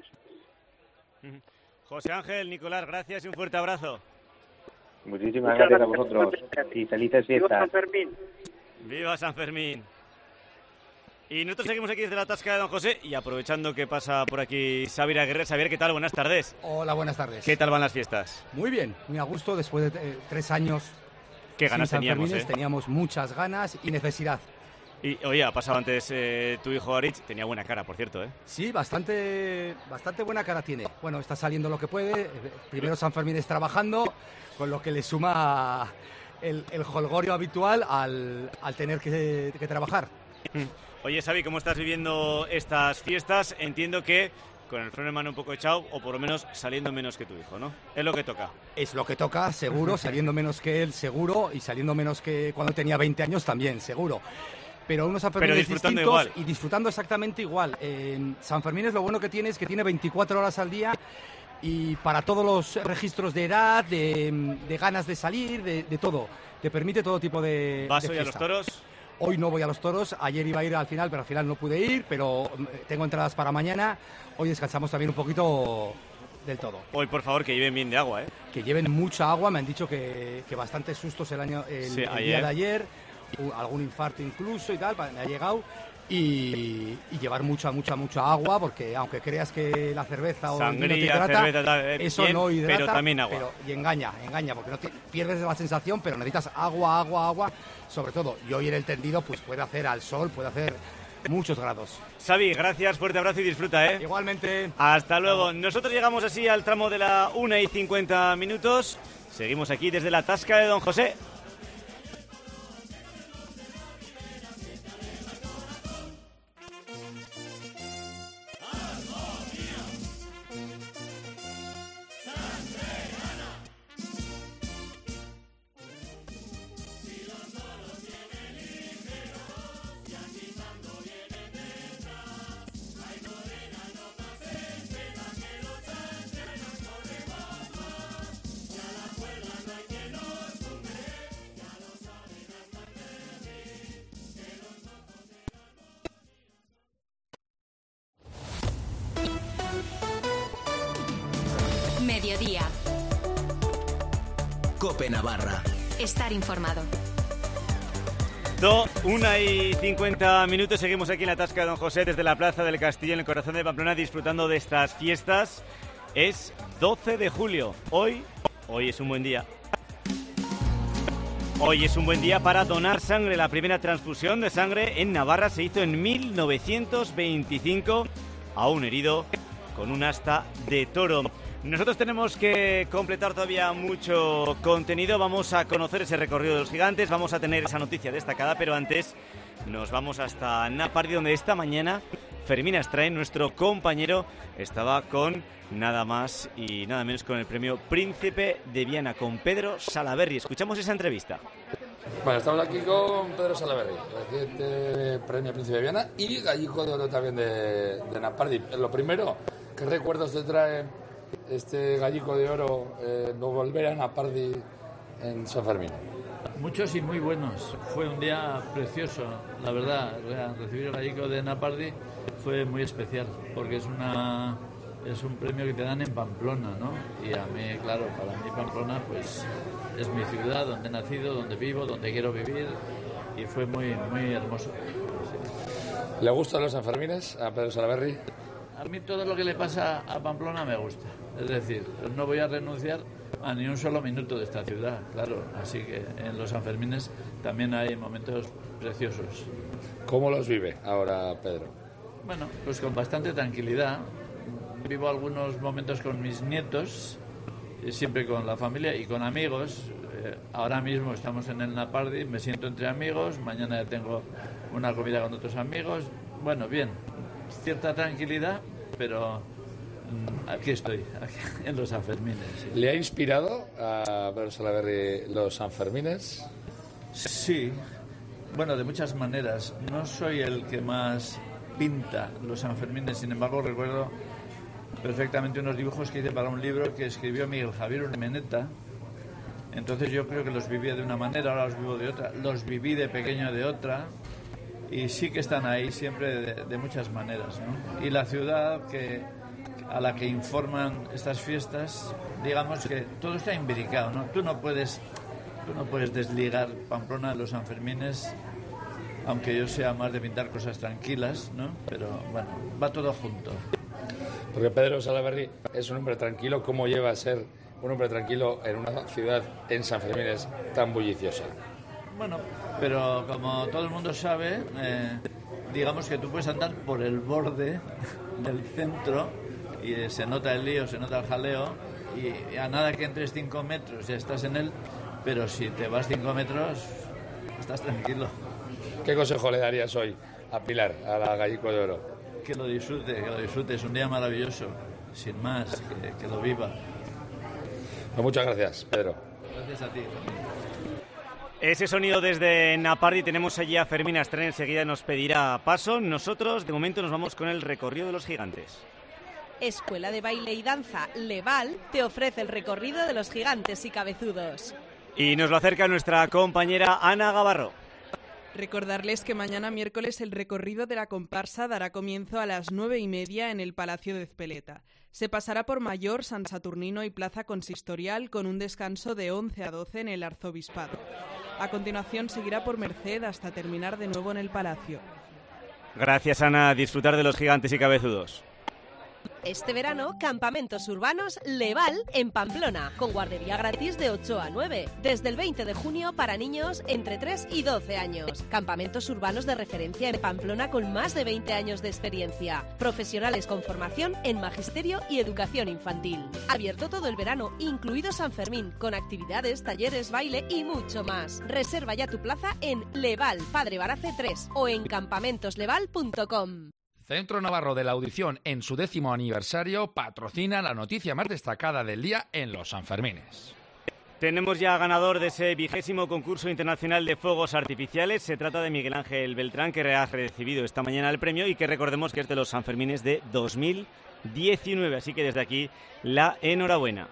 S3: José Ángel, Nicolás, gracias y un fuerte abrazo.
S11: Muchísimas gracias, gracias a vosotros y felices fiestas.
S10: ¡Viva San Fermín!
S3: ¡Viva San Fermín! Y nosotros seguimos aquí desde la Tasca de Don José y aprovechando que pasa por aquí Xavier Aguirre. Xavier, ¿qué tal? Buenas tardes.
S9: Hola, buenas tardes.
S3: ¿Qué tal van las fiestas?
S9: Muy bien, muy a gusto después de eh, tres años.
S3: ¿Qué ganas teníamos, eh?
S9: Teníamos muchas ganas y necesidad.
S3: Y oye, ha pasado antes eh, tu hijo Aritz, tenía buena cara, por cierto, ¿eh?
S9: Sí, bastante, bastante buena cara tiene. Bueno, está saliendo lo que puede. Primero San Fermín es trabajando, con lo que le suma el, el jolgorio habitual al, al tener que, que trabajar.
S3: Oye, Xavi, ¿cómo estás viviendo estas fiestas? Entiendo que con el freno de mano un poco echado o por lo menos saliendo menos que tu hijo, ¿no? Es lo que toca.
S9: Es lo que toca, seguro, saliendo menos que él, seguro, y saliendo menos que cuando tenía veinte años también, seguro. Pero unos Sanfermines distintos igual. Y disfrutando exactamente igual. Eh, San Fermín es lo bueno que tiene es que tiene veinticuatro horas al día y para todos los registros de edad, de, de ganas de salir, de, de todo. Te permite todo tipo de
S3: ¿Vas
S9: de
S3: hoy a los toros?
S9: Hoy no voy a los toros, ayer iba a ir al final, pero al final no pude ir, pero tengo entradas para mañana. Hoy descansamos también un poquito del todo.
S3: Hoy, por favor, que lleven bien de agua, ¿eh?
S9: Que lleven mucha agua, me han dicho que, que bastantes sustos el, año, el,
S3: sí,
S9: el día de ayer, algún infarto incluso y tal, me ha llegado. Y, y llevar mucha, mucha, mucha agua, porque aunque creas que la cerveza o
S3: Sangría,
S9: el vino te hidrata,
S3: cerveza, tal, eh,
S9: eso
S3: bien,
S9: no hidrata,
S3: pero también agua.
S9: Pero, y engaña, engaña, porque no te, pierdes la sensación, pero necesitas agua, agua, agua, sobre todo. Y hoy en el tendido pues puede hacer al sol, puede hacer muchos grados.
S3: Xavi, gracias, fuerte abrazo y disfruta, ¿eh?
S9: Igualmente.
S3: Hasta luego. Nosotros llegamos así al tramo de la una y cincuenta minutos. Seguimos aquí desde la Tasca de Don José.
S21: Mediodía.
S17: Cope Navarra.
S21: Estar informado.
S3: Do, una y cincuenta minutos, seguimos aquí en la Tasca de Don José desde la Plaza del Castillo en el corazón de Pamplona disfrutando de estas fiestas. Es doce de julio. Hoy, hoy es un buen día. Hoy es un buen día para donar sangre. La primera transfusión de sangre en Navarra se hizo en mil novecientos veinticinco a un herido con un asta de toro. Nosotros tenemos que completar todavía mucho contenido. Vamos a conocer ese recorrido de los gigantes, vamos a tener esa noticia destacada, pero antes nos vamos hasta Napardi, donde esta mañana Fermín Astrain, nuestro compañero, estaba con nada más y nada menos con el premio Príncipe de Viana, con Pedro Salaberry. Escuchamos esa entrevista.
S1: Bueno, estamos aquí con Pedro Salaberry, reciente premio Príncipe de Viana y Gallico de Oro también de, de Napardi. Lo primero, ¿qué recuerdos te trae este Gallico de Oro, eh, no volver a Napardi en San Fermín?
S12: Muchos y muy buenos. Fue un día precioso, la verdad. Recibir el Gallico de Napardi fue muy especial, porque es una es un premio que te dan en Pamplona, ¿no? Y a mí, claro, para mí Pamplona pues es mi ciudad, donde he nacido, donde vivo, donde quiero vivir, y fue muy, muy hermoso. Sí.
S1: ¿Le gustan los Sanfermines a Pedro Salaberry?
S12: A mí todo lo que le pasa a Pamplona me gusta. Es decir, no voy a renunciar a ni un solo minuto de esta ciudad, claro. Así que en los Sanfermines también hay momentos preciosos.
S1: ¿Cómo los vive ahora Pedro?
S12: Bueno, pues con bastante tranquilidad. Vivo algunos momentos con mis nietos, siempre con la familia y con amigos. Eh, ahora mismo estamos en el Napardi, me siento entre amigos, mañana tengo una comida con otros amigos. Bueno, bien, cierta tranquilidad, pero mmm, aquí estoy, aquí, en los Sanfermines. Sí.
S1: ¿Le ha inspirado a Pedro Salaberry los Sanfermines?
S12: Sí, bueno, de muchas maneras. No soy el que más pinta los Sanfermines, sin embargo recuerdo perfectamente unos dibujos que hice para un libro que escribió Miguel Javier Urmeneta. Entonces yo creo que los vivía de una manera, ahora los vivo de otra. Los viví de pequeño de otra. Y sí que están ahí siempre de, de muchas maneras, ¿no? Y la ciudad que a la que informan estas fiestas, digamos que todo está imbricado, ¿no? Tú no puedes, tú no puedes desligar Pamplona de los Sanfermines, aunque yo sea más de pintar cosas tranquilas, ¿no? Pero bueno, va todo junto.
S1: Porque Pedro Salaberry es un hombre tranquilo. ¿Cómo lleva a ser un hombre tranquilo en una ciudad en Sanfermines tan bulliciosa?
S12: Bueno, pero como todo el mundo sabe, eh, digamos que tú puedes andar por el borde del centro y eh, se nota el lío, se nota el jaleo, y, y a nada que entres cinco metros ya estás en él, pero si te vas cinco metros estás tranquilo.
S1: ¿Qué consejo le darías hoy a Pilar, a la Gallico de Oro?
S12: que lo disfrute, que lo disfrute, es un día maravilloso, sin más, que, que lo viva.
S5: Pues muchas gracias, Pedro.
S12: Gracias a ti.
S3: Ese sonido desde Napardi. Tenemos allí a Fermín Astrén, enseguida nos pedirá paso. Nosotros, de momento, nos vamos con el recorrido de los gigantes.
S4: Escuela de Baile y Danza Leval te ofrece el recorrido de los gigantes y cabezudos.
S3: Y nos lo acerca nuestra compañera Ana Gavarro.
S13: Recordarles que mañana miércoles el recorrido de la comparsa dará comienzo a las nueve y media en el Palacio de Ezpeleta. Se pasará por Mayor, San Saturnino y Plaza Consistorial con un descanso de once a doce en el Arzobispado. A continuación seguirá por Merced hasta terminar de nuevo en el Palacio.
S3: Gracias, Ana. Disfrutar de los gigantes y cabezudos.
S4: Este verano, campamentos urbanos Leval en Pamplona, con guardería gratis de ocho a nueve, desde el veinte de junio para niños entre tres y doce años. Campamentos urbanos de referencia en Pamplona con más de veinte años de experiencia. Profesionales con formación en magisterio y educación infantil. Abierto todo el verano, incluido San Fermín, con actividades, talleres, baile y mucho más. Reserva ya tu plaza en Leval, Padre Barace tres o en campamentos leval punto com.
S1: Centro Navarro de la Audición, en su décimo aniversario, patrocina la noticia más destacada del día en los Sanfermines.
S3: Tenemos ya ganador de ese vigésimo concurso internacional de fuegos artificiales. Se trata de Miguel Ángel Beltrán, que ha recibido esta mañana el premio y que recordemos que es de los Sanfermines de dos mil diecinueve. Así que desde aquí, la enhorabuena.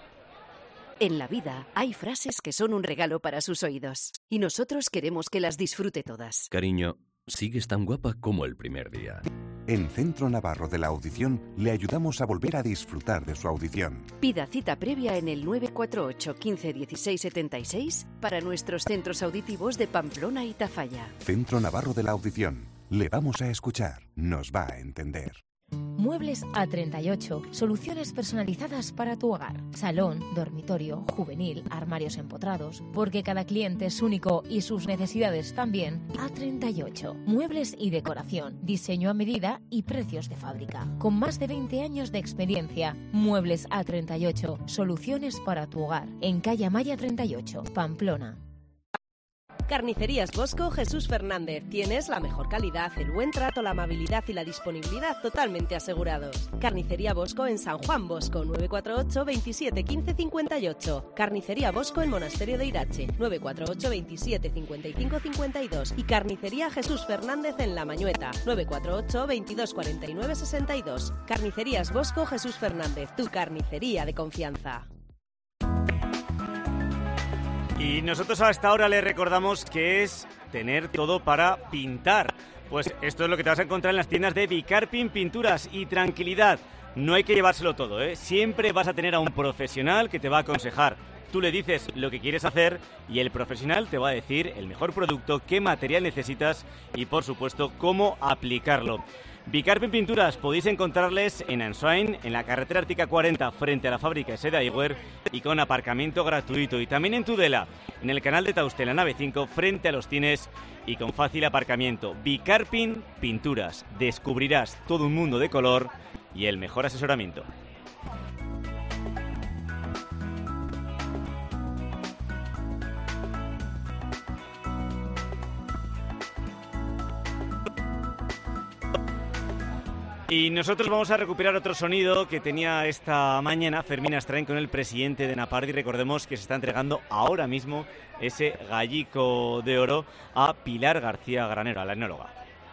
S2: En la vida hay frases que son un regalo para sus oídos y nosotros queremos que las disfrute todas.
S14: Cariño, sigues tan guapa como el primer día.
S24: En Centro Navarro de la Audición le ayudamos a volver a disfrutar de su audición.
S2: Pida cita previa en el nueve cuatro ocho, quince, dieciséis, setenta y seis para nuestros centros auditivos de Pamplona y Tafalla.
S24: Centro Navarro de la Audición. Le vamos a escuchar. Nos va a entender.
S25: Muebles A treinta y ocho, soluciones personalizadas para tu hogar. Salón, dormitorio, juvenil, armarios empotrados. Porque cada cliente es único y sus necesidades también. A treinta y ocho, muebles y decoración, diseño a medida y precios de fábrica. Con más de veinte años de experiencia, Muebles A treinta y ocho, soluciones para tu hogar. En calle Amaya treinta y ocho, Pamplona.
S4: Carnicerías Bosco Jesús Fernández. Tienes la mejor calidad, el buen trato, la amabilidad y la disponibilidad totalmente asegurados. Carnicería Bosco en San Juan Bosco, nueve cuatro ocho, veintisiete, quince, cincuenta y ocho. Carnicería Bosco en Monasterio de Irache, nueve cuatro ocho, veintisiete, cincuenta y cinco, cincuenta y dos. Y Carnicería Jesús Fernández en La Mañueta, nueve cuatro ocho, veintidós, cuarenta y nueve, sesenta y dos. Carnicerías Bosco Jesús Fernández, tu carnicería de confianza.
S3: Y nosotros hasta ahora les recordamos que es tener todo para pintar. Pues esto es lo que te vas a encontrar en las tiendas de Bicarpin Pinturas. Y tranquilidad, no hay que llevárselo todo, ¿eh? Siempre vas a tener a un profesional que te va a aconsejar. Tú le dices lo que quieres hacer y el profesional te va a decir el mejor producto, qué material necesitas y, por supuesto, cómo aplicarlo. Bicarpin Pinturas podéis encontrarles en Ansoain, en la carretera Ártica cuarenta, frente a la fábrica de Seda Eguer y con aparcamiento gratuito. Y también en Tudela, en el canal de Tauste, en la nave cinco, frente a los cines y con fácil aparcamiento. Bicarpin Pinturas. Descubrirás todo un mundo de color y el mejor asesoramiento. Y nosotros vamos a recuperar otro sonido que tenía esta mañana Fermín Astrén con el presidente de Napardi. Recordemos que se está entregando ahora mismo ese gallico de oro a Pilar García Granero, a la enóloga.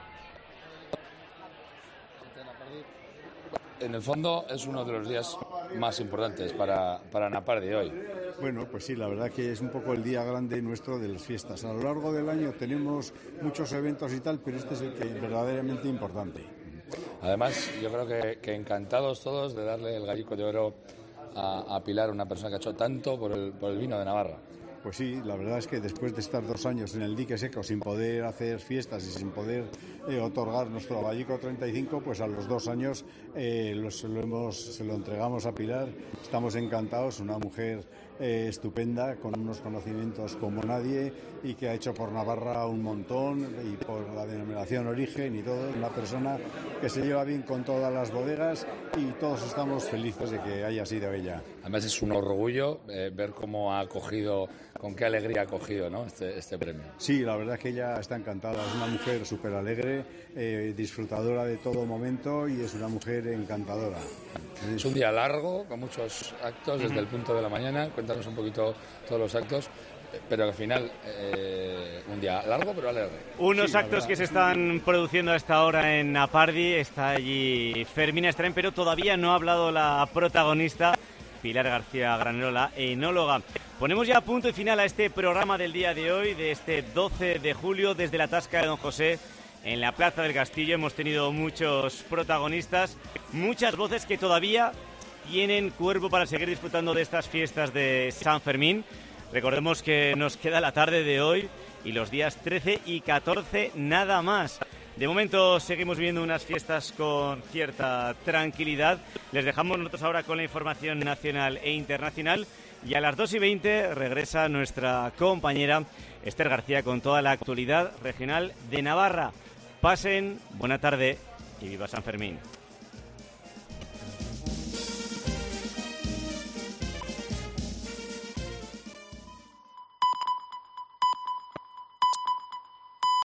S5: En el fondo es uno de los días más importantes para, para Napardi hoy.
S26: Bueno, pues sí, la verdad que es un poco el día grande nuestro de las fiestas. A lo largo del año tenemos muchos eventos y tal, pero este es el que es verdaderamente importante.
S5: Además, yo creo que, que encantados todos de darle el gallico de oro a, a Pilar, una persona que ha hecho tanto por el, por el vino de Navarra.
S26: Pues sí, la verdad es que después de estar dos años en el dique seco sin poder hacer fiestas y sin poder eh, otorgar nuestro gallico treinta y cinco, pues a los dos años eh, los, lo hemos, se lo entregamos a Pilar. Estamos encantados, una mujer eh, estupenda, con unos conocimientos como nadie y que ha hecho por Navarra un montón y por la denominación origen y todo. Una persona que se lleva bien con todas las bodegas y todos estamos felices de que haya sido ella.
S5: Además es un orgullo eh, ver cómo ha acogido con qué alegría ha cogido, ¿no?, este, este premio.
S26: Sí, la verdad es que ella está encantada, es una mujer súper alegre, eh, disfrutadora de todo momento y es una mujer encantadora.
S5: Es un día largo, con muchos actos desde el punto de la mañana. Cuéntanos un poquito todos los actos, pero al final eh, un día largo pero alegre.
S3: Unos
S5: sí,
S3: actos que se están produciendo a esta hora en Apardi. Está allí Fermina Estrain, pero todavía no ha hablado la protagonista, Pilar García Granero, la enóloga. Ponemos ya punto y final a este programa del día de hoy, de este doce de julio, desde la Tasca de Don José, en la Plaza del Castillo. Hemos tenido muchos protagonistas, muchas voces que todavía tienen cuerpo para seguir disfrutando de estas fiestas de San Fermín. Recordemos que nos queda la tarde de hoy y los días trece y catorce nada más. De momento seguimos viviendo unas fiestas con cierta tranquilidad. Les dejamos nosotros ahora con la información nacional e internacional. Y a las dos y veinte regresa nuestra compañera Esther García con toda la actualidad regional de Navarra. Pasen buena tarde y viva San Fermín.